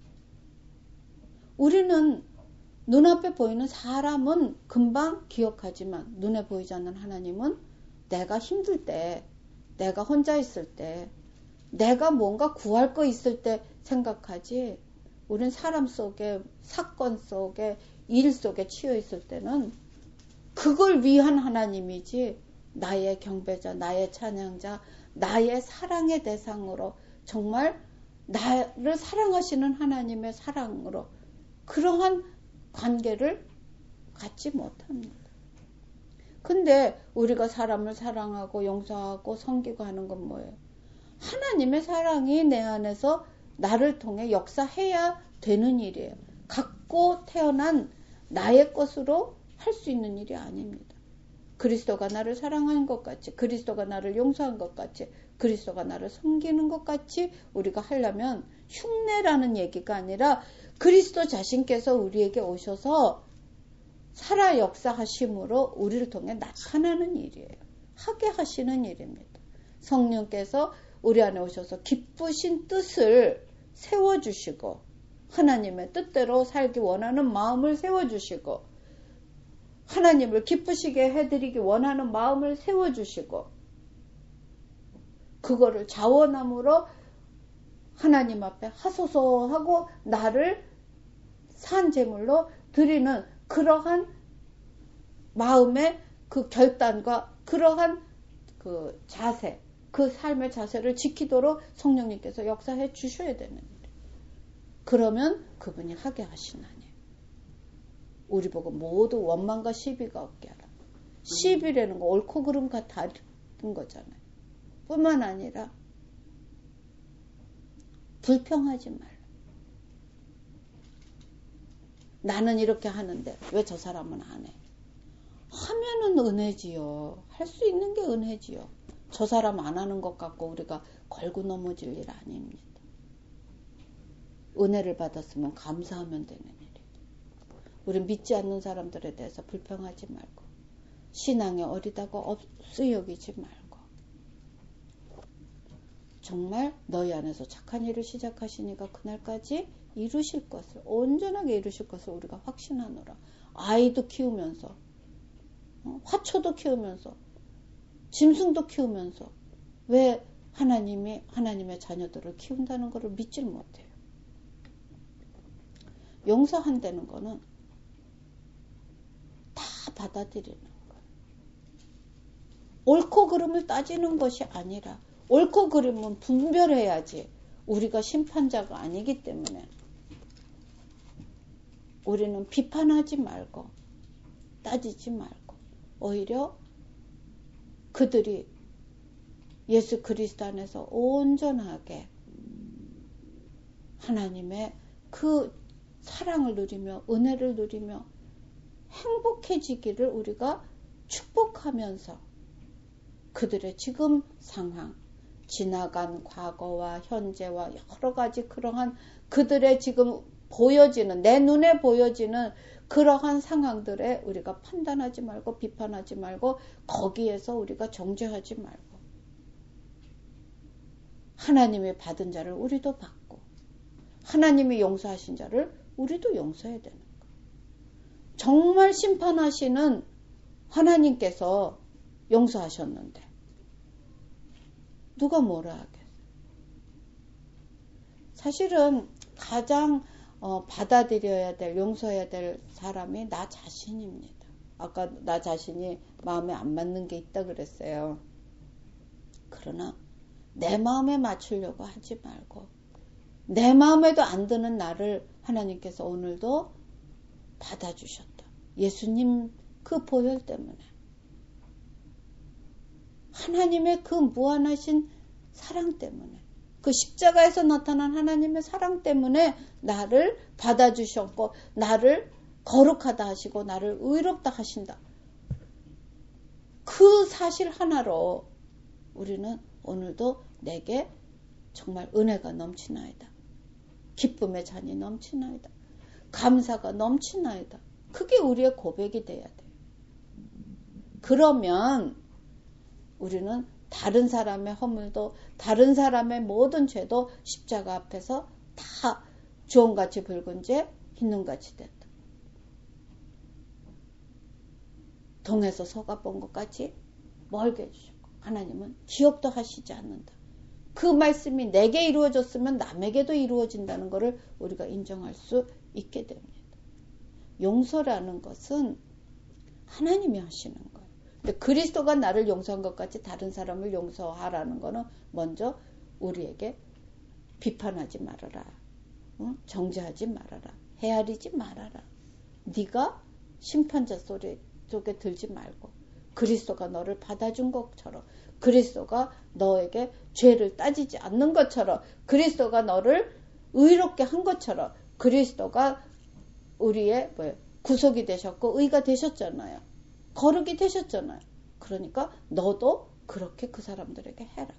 우리는 눈앞에 보이는 사람은 금방 기억하지만 눈에 보이지 않는 하나님은 내가 힘들 때, 내가 혼자 있을 때, 내가 뭔가 구할 거 있을 때 생각하지 우린 사람 속에, 사건 속에, 일 속에 치여 있을 때는 그걸 위한 하나님이지 나의 경배자, 나의 찬양자, 나의 사랑의 대상으로 정말 나를 사랑하시는 하나님의 사랑으로 그러한 관계를 갖지 못합니다. 근데 우리가 사람을 사랑하고 용서하고 섬기고 하는 건 뭐예요? 하나님의 사랑이 내 안에서 나를 통해 역사해야 되는 일이에요. 갖고 태어난 나의 것으로 할 수 있는 일이 아닙니다. 그리스도가 나를 사랑한 것 같이, 그리스도가 나를 용서한 것 같이, 그리스도가 나를 섬기는 것 같이 우리가 하려면 흉내라는 얘기가 아니라 그리스도 자신께서 우리에게 오셔서 살아 역사하심으로 우리를 통해 나타나는 일이에요. 하게 하시는 일입니다. 성령께서 우리 안에 오셔서 기쁘신 뜻을 세워주시고 하나님의 뜻대로 살기 원하는 마음을 세워주시고 하나님을 기쁘시게 해드리기 원하는 마음을 세워주시고 그거를 자원함으로 하나님 앞에 하소서 하고 나를 산제물로 드리는 그러한 마음의 그 결단과 그러한 그 자세, 그 삶의 자세를 지키도록 성령님께서 역사해 주셔야 되는 일이에요. 그러면 그분이 하게 하시나니 우리 보고 모두 원망과 시비가 없게 하라. 시비라는 거 옳고 그름과 다른 거잖아요. 뿐만 아니라 불평하지 말라. 나는 이렇게 하는데 왜 저 사람은 안 해? 하면은 은혜지요. 할 수 있는 게 은혜지요. 저 사람 안 하는 것 같고 우리가 걸고 넘어질 일 아닙니다. 은혜를 받았으면 감사하면 되는 일이에요. 우리 믿지 않는 사람들에 대해서 불평하지 말고 신앙에 어리다고 쓰여기지 말고 정말 너희 안에서 착한 일을 시작하시니까 그날까지 이루실 것을 온전하게 이루실 것을 우리가 확신하노라. 아이도 키우면서 화초도 키우면서 짐승도 키우면서 왜 하나님이 하나님의 자녀들을 키운다는 것을 믿질 못해요. 용서한다는 거는 다 받아들이는 거예요. 옳고 그름을 따지는 것이 아니라 옳고 그름은 분별해야지 우리가 심판자가 아니기 때문에 우리는 비판하지 말고 따지지 말고 오히려 그들이 예수 그리스도 안에서 온전하게 하나님의 그 사랑을 누리며 은혜를 누리며 행복해지기를 우리가 축복하면서 그들의 지금 상황, 지나간 과거와 현재와 여러 가지 그러한 그들의 지금 보여지는 내 눈에 보여지는 그러한 상황들에 우리가 판단하지 말고 비판하지 말고 거기에서 우리가 정죄하지 말고 하나님이 받은 자를 우리도 받고 하나님이 용서하신 자를 우리도 용서해야 되는 거예요. 정말 심판하시는 하나님께서 용서하셨는데 누가 뭐라 하겠어요? 사실은 가장 받아들여야 될, 용서해야 될 사람이 나 자신입니다. 아까 나 자신이 마음에 안 맞는 게 있다 그랬어요. 그러나 내 마음에 맞추려고 하지 말고 내 마음에도 안 드는 나를 하나님께서 오늘도 받아주셨다. 예수님 그 보혈 때문에 하나님의 그 무한하신 사랑 때문에 그 십자가에서 나타난 하나님의 사랑 때문에 나를 받아주셨고 나를 거룩하다 하시고 나를 의롭다 하신다. 그 사실 하나로 우리는 오늘도 내게 정말 은혜가 넘치나이다. 기쁨의 잔이 넘치나이다. 감사가 넘치나이다. 그게 우리의 고백이 돼야 돼요. 그러면 우리는 다른 사람의 허물도 다른 사람의 모든 죄도 십자가 앞에서 다 주홍같이 붉은 죄 흰눈같이 됐다. 동에서 소가 본 것까지 멀게 해주셨고 하나님은 기억도 하시지 않는다. 그 말씀이 내게 이루어졌으면 남에게도 이루어진다는 것을 우리가 인정할 수 있게 됩니다. 용서라는 것은 하나님이 하시는 거예요. 근데 그리스도가 나를 용서한 것 같이 다른 사람을 용서하라는 것은 먼저 우리에게 비판하지 말아라. 정죄하지 말아라. 헤아리지 말아라. 네가 심판자 소리 속에 들지 말고 그리스도가 너를 받아준 것처럼 그리스도가 너에게 죄를 따지지 않는 것처럼 그리스도가 너를 의롭게 한 것처럼 그리스도가 우리의 구속이 되셨고 의가 되셨잖아요. 거룩이 되셨잖아요. 그러니까 너도 그렇게 그 사람들에게 해라.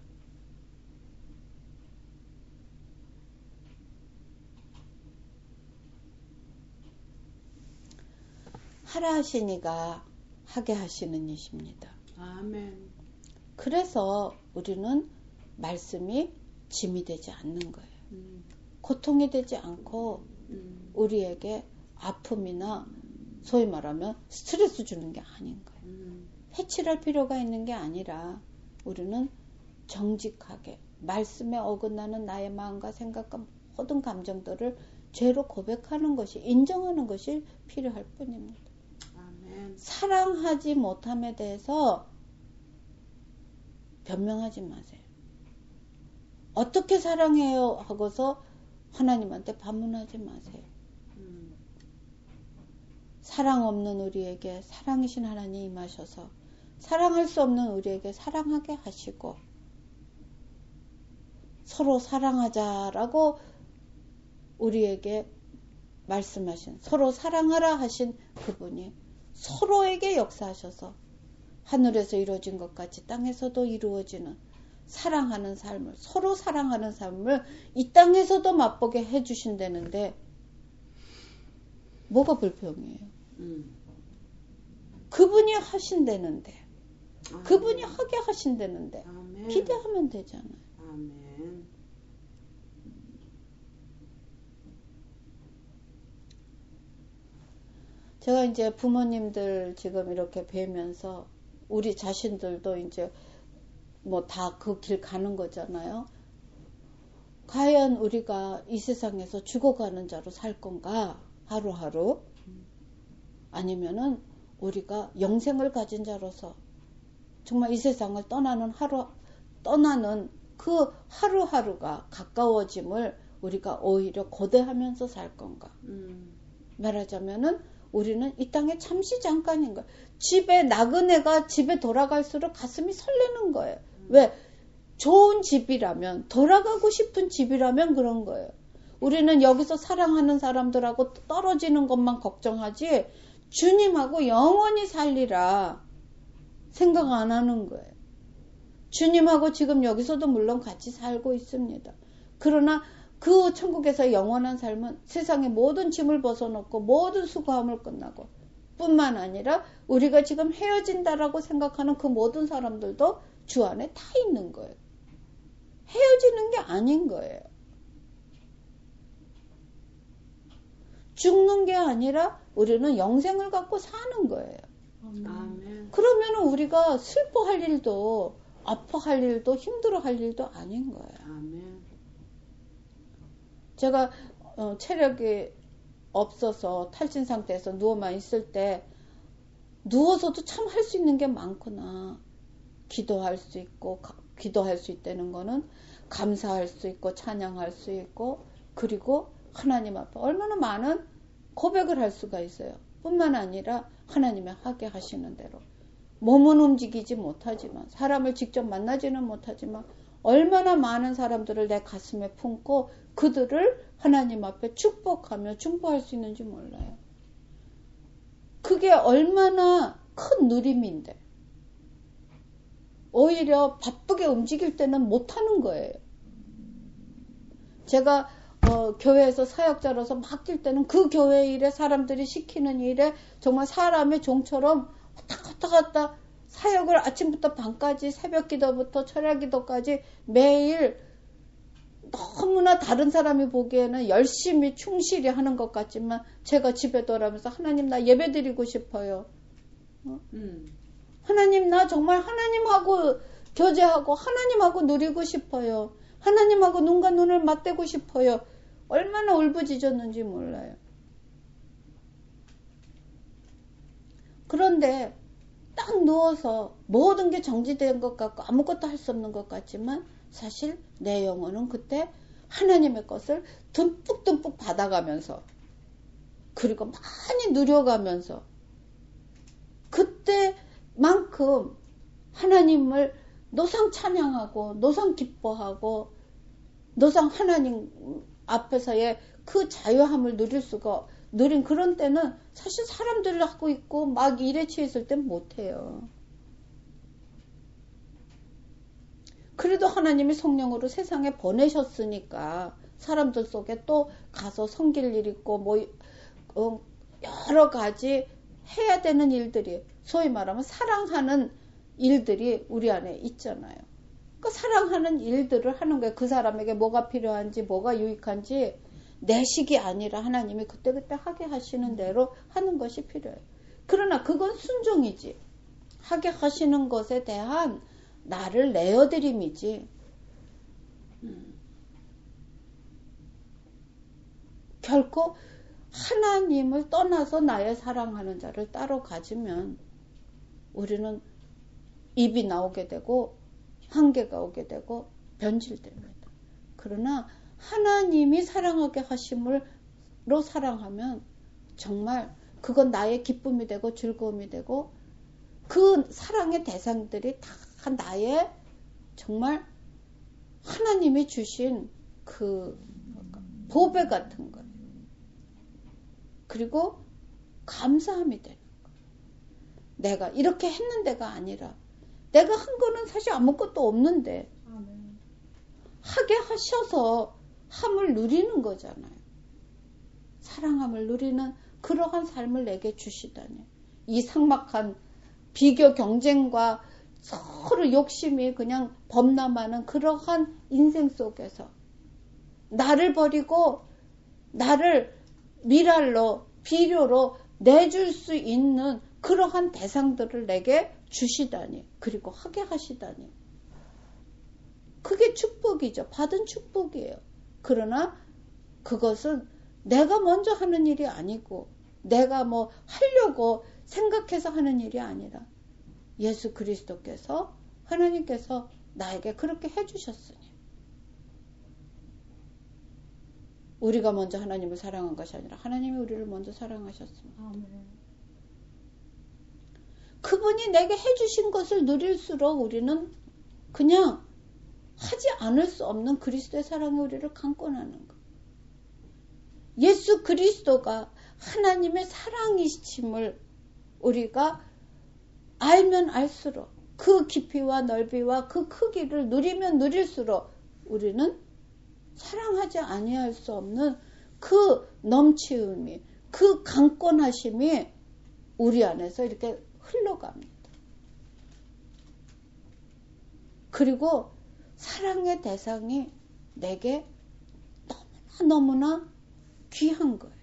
하라 하시니가 하게 하시는 이십니다. 아멘. 그래서 우리는 말씀이 짐이 되지 않는 거예요. 고통이 되지 않고 우리에게 아픔이나 소위 말하면 스트레스 주는 게 아닌 거예요. 해칠할 필요가 있는 게 아니라 우리는 정직하게 말씀에 어긋나는 나의 마음과 생각과 모든 감정들을 죄로 고백하는 것이 인정하는 것이 필요할 뿐입니다. 아멘. 사랑하지 못함에 대해서 변명하지 마세요. 어떻게 사랑해요 하고서 하나님한테 반문하지 마세요. 사랑 없는 우리에게 사랑이신 하나님 임하셔서 사랑할 수 없는 우리에게 사랑하게 하시고 서로 사랑하자라고 우리에게 말씀하신 서로 사랑하라 하신 그분이 서로에게 역사하셔서 하늘에서 이루어진 것 같이 땅에서도 이루어지는 사랑하는 삶을 서로 사랑하는 삶을 이 땅에서도 맛보게 해주신다는데 뭐가 불평이에요? 그분이 하신다는데 그분이 하게 하신다는데 아멘. 기대하면 되잖아요. 아멘. 제가 이제 부모님들 지금 이렇게 뵈면서 우리 자신들도 이제 뭐 다 그 길 가는 거잖아요. 과연 우리가 이 세상에서 죽어가는 자로 살 건가? 하루하루? 아니면은 우리가 영생을 가진 자로서 정말 이 세상을 떠나는 그 하루하루가 가까워짐을 우리가 오히려 고대하면서 살 건가? 말하자면은 우리는 이 땅에 잠시 잠깐인 거예요. 집에 나그네가 집에 돌아갈수록 가슴이 설레는 거예요. 왜? 좋은 집이라면 돌아가고 싶은 집이라면 그런 거예요. 우리는 여기서 사랑하는 사람들하고 떨어지는 것만 걱정하지 주님하고 영원히 살리라 생각 안 하는 거예요. 주님하고 지금 여기서도 물론 같이 살고 있습니다. 그러나 그 천국에서 영원한 삶은 세상의 모든 짐을 벗어놓고 모든 수고함을 끝나고 뿐만 아니라 우리가 지금 헤어진다라고 생각하는 그 모든 사람들도 주 안에 다 있는 거예요. 헤어지는 게 아닌 거예요. 죽는 게 아니라 우리는 영생을 갖고 사는 거예요. 아멘. 그러면 우리가 슬퍼할 일도 아파할 일도 힘들어할 일도 아닌 거예요. 아멘. 제가 체력이 없어서 탈진 상태에서 누워만 있을 때 누워서도 참 할 수 있는 게 많구나. 기도할 수 있고, 기도할 수 있다는 거는 감사할 수 있고, 찬양할 수 있고, 그리고 하나님 앞에 얼마나 많은 고백을 할 수가 있어요. 뿐만 아니라 하나님의 하게 하시는 대로. 몸은 움직이지 못하지만, 사람을 직접 만나지는 못하지만, 얼마나 많은 사람들을 내 가슴에 품고 그들을 하나님 앞에 축복하며 중보할 수 있는지 몰라요. 그게 얼마나 큰 누림인데 오히려 바쁘게 움직일 때는 못하는 거예요. 제가 교회에서 사역자로서 맡길 때는 그 교회 일에 사람들이 시키는 일에 정말 사람의 종처럼 왔다 갔다 사역을 아침부터 밤까지 새벽 기도부터 철야 기도까지 매일 너무나 다른 사람이 보기에는 열심히 충실히 하는 것 같지만 제가 집에 돌아오면서 하나님 나 예배 드리고 싶어요. 하나님 나 정말 하나님하고 교제하고 하나님하고 누리고 싶어요. 하나님하고 눈과 눈을 맞대고 싶어요. 얼마나 울부짖었는지 몰라요. 그런데 딱 누워서 모든 게 정지된 것 같고 아무것도 할 수 없는 것 같지만 사실 내 영혼은 그때 하나님의 것을 듬뿍듬뿍 받아가면서 그리고 많이 누려가면서 그때만큼 하나님을 노상 찬양하고 노상 기뻐하고 노상 하나님 앞에서의 그 자유함을 누린 그런 때는 사실 사람들을 하고 있고 막 일에 취했을 땐 못해요. 그래도 하나님이 성령으로 세상에 보내셨으니까 사람들 속에 또 가서 섬길 일 있고 여러 가지 해야 되는 일들이 소위 말하면 사랑하는 일들이 우리 안에 있잖아요. 그 사랑하는 일들을 하는 거예요. 그 사람에게 뭐가 필요한지 뭐가 유익한지 내 식이 아니라 하나님이 그때그때 하게 하시는 대로 하는 것이 필요해요. 그러나 그건 순종이지. 하게 하시는 것에 대한 나를 내어드림이지. 결코 하나님을 떠나서 나의 사랑하는 자를 따로 가지면 우리는 입이 나오게 되고 한계가 오게 되고 변질됩니다. 그러나 하나님이 사랑하게 하심으로 사랑하면 정말 그건 나의 기쁨이 되고 즐거움이 되고 그 사랑의 대상들이 다 나의 정말 하나님이 주신 그 보배 같은 거예요. 그리고 감사함이 되는 거예요. 내가 이렇게 했는데가 아니라 내가 한 거는 사실 아무것도 없는데 하게 하셔서 함을 누리는 거잖아요. 사랑함을 누리는 그러한 삶을 내게 주시다니. 이 삭막한 비교 경쟁과 서로 욕심이 그냥 범람하는 그러한 인생 속에서 나를 버리고 나를 미랄로 비료로 내줄 수 있는 그러한 대상들을 내게 주시다니 그리고 하게 하시다니 그게 축복이죠. 받은 축복이에요. 그러나 그것은 내가 먼저 하는 일이 아니고 내가 뭐 하려고 생각해서 하는 일이 아니라 예수 그리스도께서 하나님께서 나에게 그렇게 해주셨으니 우리가 먼저 하나님을 사랑한 것이 아니라 하나님이 우리를 먼저 사랑하셨습니다. 그분이 내게 해주신 것을 누릴수록 우리는 그냥 하지 않을 수 없는 그리스도의 사랑이 우리를 강권하는 것. 예수 그리스도가 하나님의 사랑이심을 우리가 알면 알수록 그 깊이와 넓이와 그 크기를 누리면 누릴수록 우리는 사랑하지 아니할 수 없는 그 넘치음이 그 강권하심이 우리 안에서 이렇게 흘러갑니다. 그리고 사랑의 대상이 내게 너무나 귀한 거예요.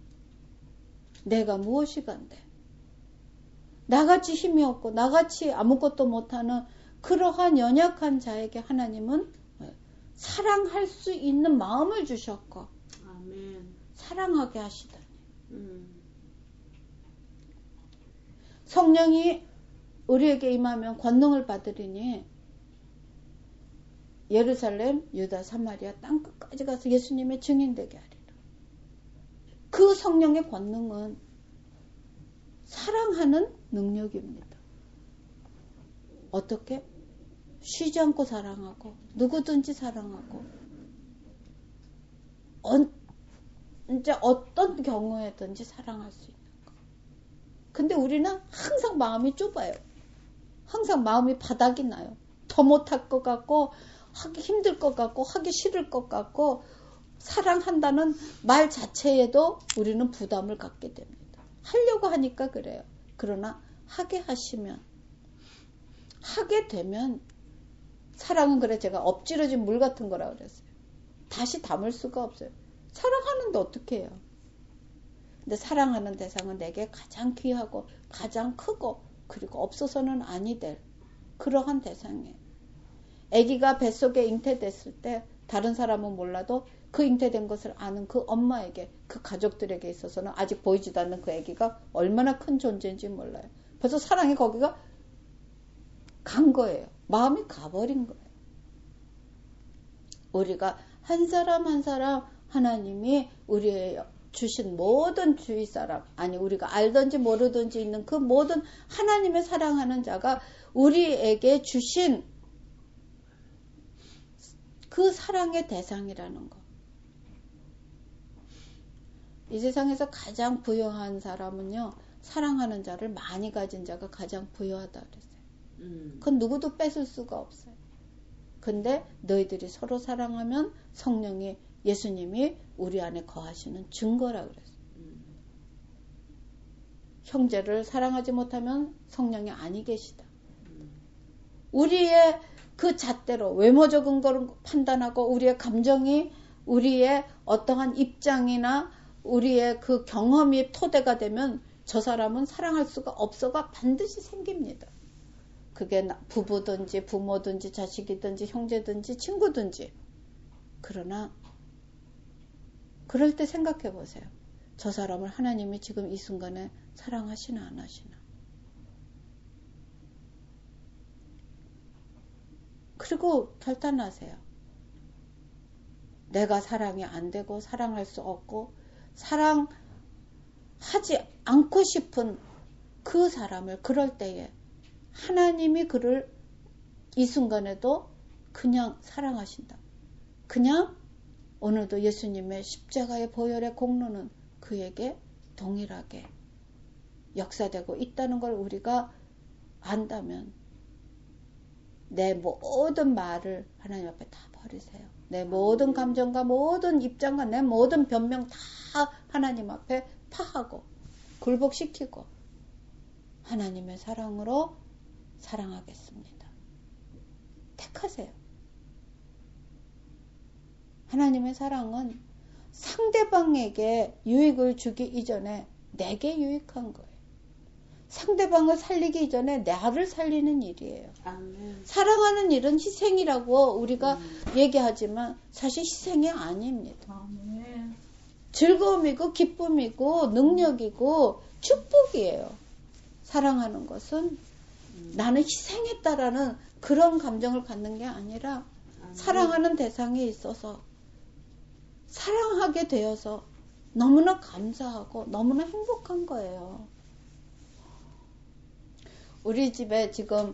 내가 무엇이 간데 나같이 힘이 없고 나같이 아무것도 못하는 그러한 연약한 자에게 하나님은 사랑할 수 있는 마음을 주셨고 아멘. 사랑하게 하시다니. 성령이 우리에게 임하면 권능을 받으리니 예루살렘, 유다, 사마리아 땅끝까지 가서 예수님의 증인되게 하리라. 그 성령의 권능은 사랑하는 능력입니다. 어떻게? 쉬지 않고 사랑하고 누구든지 사랑하고 이제 어떤 경우에든지 사랑할 수 있는 거. 근데 우리는 항상 마음이 좁아요. 항상 마음이 바닥이 나요. 더 못할 것 같고 하기 힘들 것 같고 하기 싫을 것 같고 사랑한다는 말 자체에도 우리는 부담을 갖게 됩니다. 하려고 하니까 그래요. 그러나 하게 하시면 하게 되면 사랑은 그래 제가 엎질러진 물 같은 거라고 그랬어요. 다시 담을 수가 없어요. 사랑하는데 어떻게 해요? 근데 사랑하는 대상은 내게 가장 귀하고 가장 크고 그리고 없어서는 아니 될 그러한 대상이에요. 아기가 뱃속에 잉태됐을 때 다른 사람은 몰라도 그 잉태된 것을 아는 그 엄마에게 그 가족들에게 있어서는 아직 보이지도 않는 그 아기가 얼마나 큰 존재인지 몰라요. 벌써 사랑이 거기가 간 거예요. 마음이 가버린 거예요. 우리가 한 사람 한 사람 하나님이 우리의 주신 모든 주위 사람 아니 우리가 알든지 모르든지 있는 그 모든 하나님의 사랑하는 자가 우리에게 주신 그 사랑의 대상이라는 거. 이 세상에서 가장 부유한 사람은요. 사랑하는 자를 많이 가진 자가 가장 부유하다 그랬어요. 그건 누구도 뺏을 수가 없어요. 근데 너희들이 서로 사랑하면 성령이 예수님이 우리 안에 거하시는 증거라 그랬어요. 형제를 사랑하지 못하면 성령이 아니 계시다. 우리의 그 잣대로 외모적인 거를 판단하고 우리의 감정이 우리의 어떠한 입장이나 우리의 그 경험이 토대가 되면 저 사람은 사랑할 수가 없어가 반드시 생깁니다. 그게 부부든지 부모든지 자식이든지 형제든지 친구든지. 그러나 그럴 때 생각해 보세요. 저 사람을 하나님이 지금 이 순간에 사랑하시나 안 하시나. 그리고 결단하세요. 내가 사랑이 안 되고 사랑할 수 없고 사랑하지 않고 싶은 그 사람을 그럴 때에 하나님이 그를 이 순간에도 그냥 사랑하신다. 그냥 오늘도 예수님의 십자가의 보혈의 공로는 그에게 동일하게 역사되고 있다는 걸 우리가 안다면 내 모든 말을 하나님 앞에 다 버리세요. 내 모든 감정과 모든 입장과 내 모든 변명 다 하나님 앞에 파하고 굴복시키고 하나님의 사랑으로 사랑하겠습니다. 택하세요. 하나님의 사랑은 상대방에게 유익을 주기 이전에 내게 유익한 거예요. 상대방을 살리기 이전에 나를 살리는 일이에요. 아멘. 사랑하는 일은 희생이라고 우리가 얘기하지만 사실 희생이 아닙니다. 아멘. 즐거움이고 기쁨이고 능력이고 축복이에요. 사랑하는 것은 나는 희생했다라는 그런 감정을 갖는 게 아니라 사랑하는 대상에 있어서 사랑하게 되어서 너무나 감사하고 너무나 행복한 거예요. 우리 집에 지금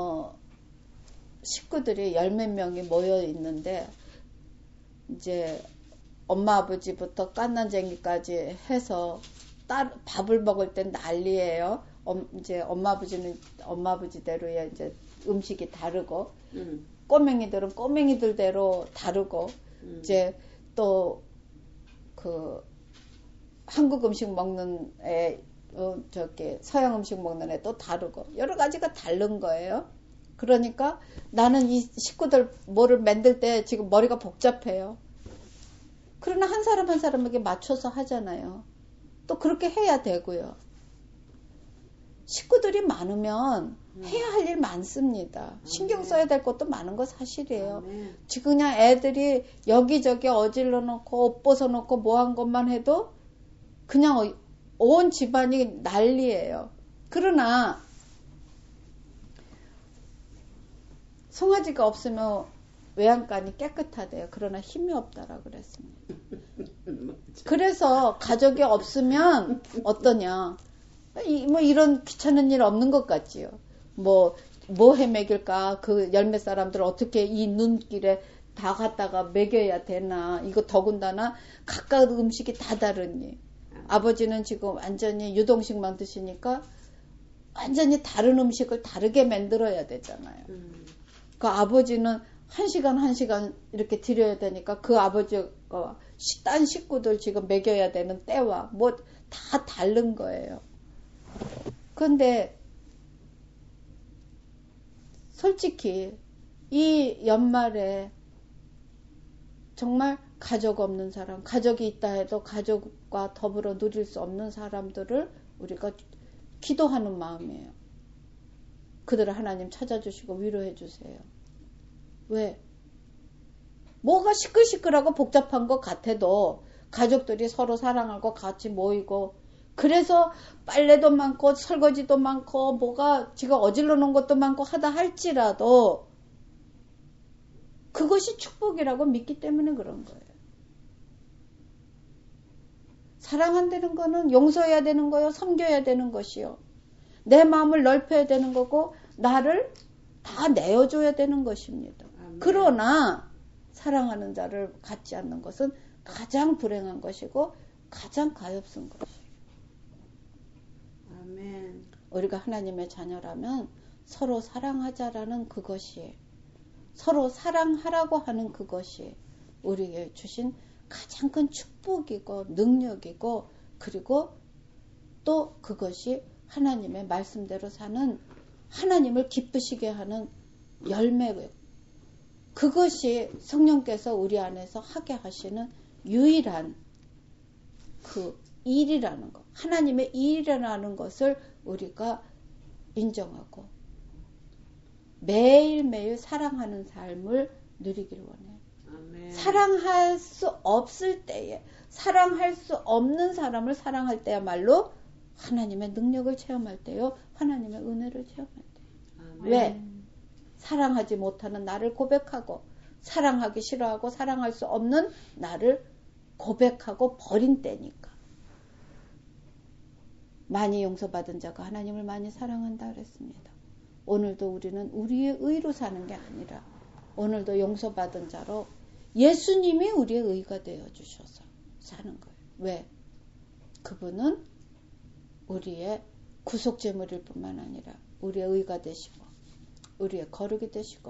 식구들이 10몇 명이 모여 있는데 이제 엄마 아버지부터 깐난쟁이까지 해서 밥을 먹을 땐 난리예요. 이제 엄마 아버지는 엄마 아버지대로의 이제 음식이 다르고 꼬맹이들은 꼬맹이들대로 다르고 이제 또 그 한국 음식 먹는 애 저기 서양 음식 먹는 애 또 다르고 여러 가지가 다른 거예요. 그러니까 나는 이 식구들 뭐를 만들 때 지금 머리가 복잡해요. 그러나 한 사람 한 사람에게 맞춰서 하잖아요. 또 그렇게 해야 되고요. 식구들이 많으면 해야 할 일 많습니다. 신경 써야 될 것도 많은 거 사실이에요. 지금 그냥 애들이 여기저기 어질러 놓고 옷 벗어 놓고 뭐 한 것만 해도 그냥 온 집안이 난리예요. 그러나 송아지가 없으면 외양간이 깨끗하대요. 그러나 힘이 없다라고 그랬습니다. 그래서 가족이 없으면 어떠냐? 뭐 이런 귀찮은 일 없는 것 같지요. 뭐 해먹일까? 그 열몇 사람들 어떻게 이 눈길에 다 갖다가 먹여야 되나? 이거 더군다나 각각 음식이 다 다르니. 아버지는 지금 완전히 유동식만 드시니까 완전히 다른 음식을 다르게 만들어야 되잖아요. 그 아버지는 1시간 이렇게 드려야 되니까 그 아버지가 딴 식구들 지금 먹여야 되는 때와 뭐 다 다른 거예요. 그런데 솔직히 이 연말에 정말 가족 없는 사람, 가족이 있다 해도 가족과 더불어 누릴 수 없는 사람들을 우리가 기도하는 마음이에요. 그들을 하나님 찾아주시고 위로해 주세요. 왜? 뭐가 시끌시끌하고 복잡한 것 같아도 가족들이 서로 사랑하고 같이 모이고 그래서 빨래도 많고 설거지도 많고 뭐가 지금 어질러 놓은 것도 많고 하다 할지라도 그것이 축복이라고 믿기 때문에 그런 거예요. 사랑한다는 거는 용서해야 되는 거요. 섬겨야 되는 것이요. 내 마음을 넓혀야 되는 거고 나를 다 내어줘야 되는 것입니다. 아멘. 그러나 사랑하는 자를 갖지 않는 것은 가장 불행한 것이고 가장 가엾은 것이에요. 아멘. 우리가 하나님의 자녀라면 서로 사랑하자라는 그것이 서로 사랑하라고 하는 그것이 우리에게 주신 가장 큰 축복이고 능력이고 그리고 또 그것이 하나님의 말씀대로 사는 하나님을 기쁘시게 하는 열매예요. 그것이 성령께서 우리 안에서 하게 하시는 유일한 그 일이라는 것. 하나님의 일이라는 것을 우리가 인정하고 매일매일 사랑하는 삶을 누리길 원해요. 아멘. 사랑할 수 없을 때에 사랑할 수 없는 사람을 사랑할 때야말로 하나님의 능력을 체험할 때요. 하나님의 은혜를 체험할 때요. 아멘. 왜? 사랑하지 못하는 나를 고백하고 사랑하기 싫어하고 사랑할 수 없는 나를 고백하고 버린 때니까. 많이 용서받은 자가 하나님을 많이 사랑한다 그랬습니다. 오늘도 우리는 우리의 의로 사는 게 아니라 오늘도 용서받은 자로 예수님이 우리의 의가 되어주셔서 사는 거예요. 왜? 그분은 우리의 구속제물일 뿐만 아니라 우리의 의가 되시고 우리의 거룩이 되시고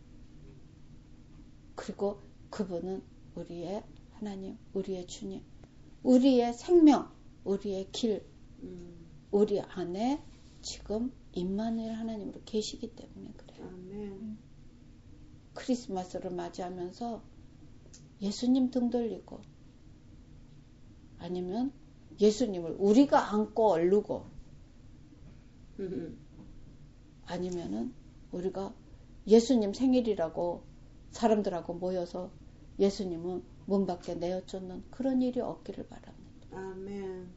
그리고 그분은 우리의 하나님, 우리의 주님, 우리의 생명, 우리의 길, 우리 안에 지금 임마누엘 하나님으로 계시기 때문에 그래요. 아멘. 크리스마스를 맞이하면서 예수님 등 돌리고 아니면 예수님을 우리가 안고 얼르고 아니면은 우리가 예수님 생일이라고 사람들하고 모여서 예수님은 문 밖에 내어쫓는 그런 일이 없기를 바랍니다. 아멘.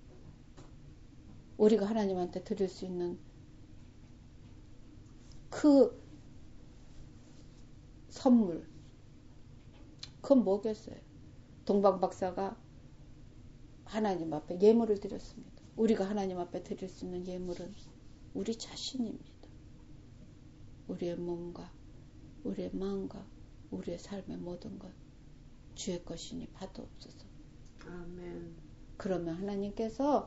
우리가 하나님한테 드릴 수 있는 그 선물 그건 뭐겠어요? 동방박사가 하나님 앞에 예물을 드렸습니다. 우리가 하나님 앞에 드릴 수 있는 예물은 우리 자신입니다. 우리의 몸과 우리의 마음과 우리의 삶의 모든 것 주의 것이니 받아옵소서. 아멘. 그러면 하나님께서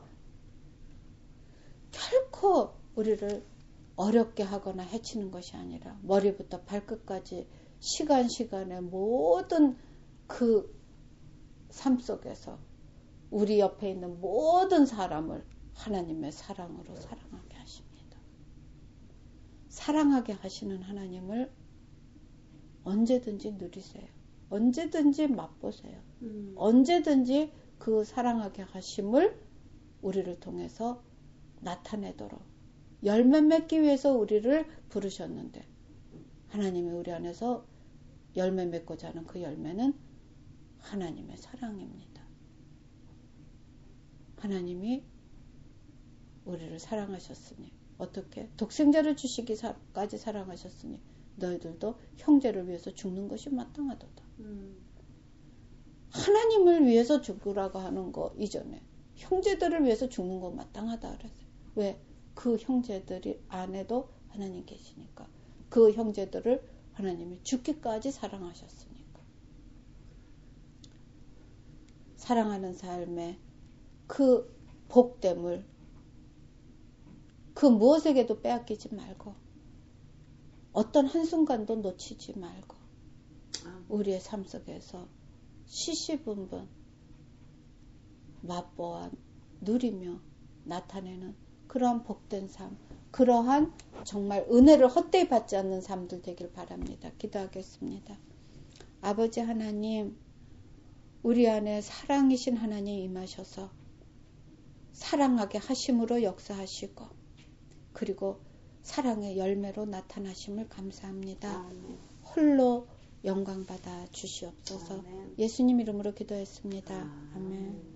결코 우리를 어렵게 하거나 해치는 것이 아니라 머리부터 발끝까지 시간의 모든 그 삶 속에서 우리 옆에 있는 모든 사람을 하나님의 사랑으로 사랑하게 하십니다. 사랑하게 하시는 하나님을 언제든지 누리세요. 언제든지 맛보세요. 언제든지 그 사랑하게 하심을 우리를 통해서 나타내도록 열매 맺기 위해서 우리를 부르셨는데 하나님이 우리 안에서 열매 맺고자 하는 그 열매는 하나님의 사랑입니다. 하나님이 우리를 사랑하셨으니 어떻게? 독생자를 주시기까지 사랑하셨으니 너희들도 형제를 위해서 죽는 것이 마땅하도다. 하나님을 위해서 죽으라고 하는 거 이전에 형제들을 위해서 죽는 거 마땅하다 그랬어요. 왜? 그 형제들이 안에도 하나님 계시니까. 그 형제들을 하나님이 죽기까지 사랑하셨으니까. 사랑하는 삶에 그 복됨을 그 무엇에게도 빼앗기지 말고 어떤 한순간도 놓치지 말고 우리의 삶 속에서 시시분분 맛보아 누리며 나타내는 그러한 복된 삶, 그러한 정말 은혜를 헛되이 받지 않는 삶들 되길 바랍니다. 기도하겠습니다. 아버지 하나님, 우리 안에 사랑이신 하나님 임하셔서 사랑하게 하심으로 역사하시고 그리고 사랑의 열매로 나타나심을 감사합니다. 아멘. 홀로 영광받아 주시옵소서. 아멘. 예수님 이름으로 기도했습니다. 아멘. 아멘.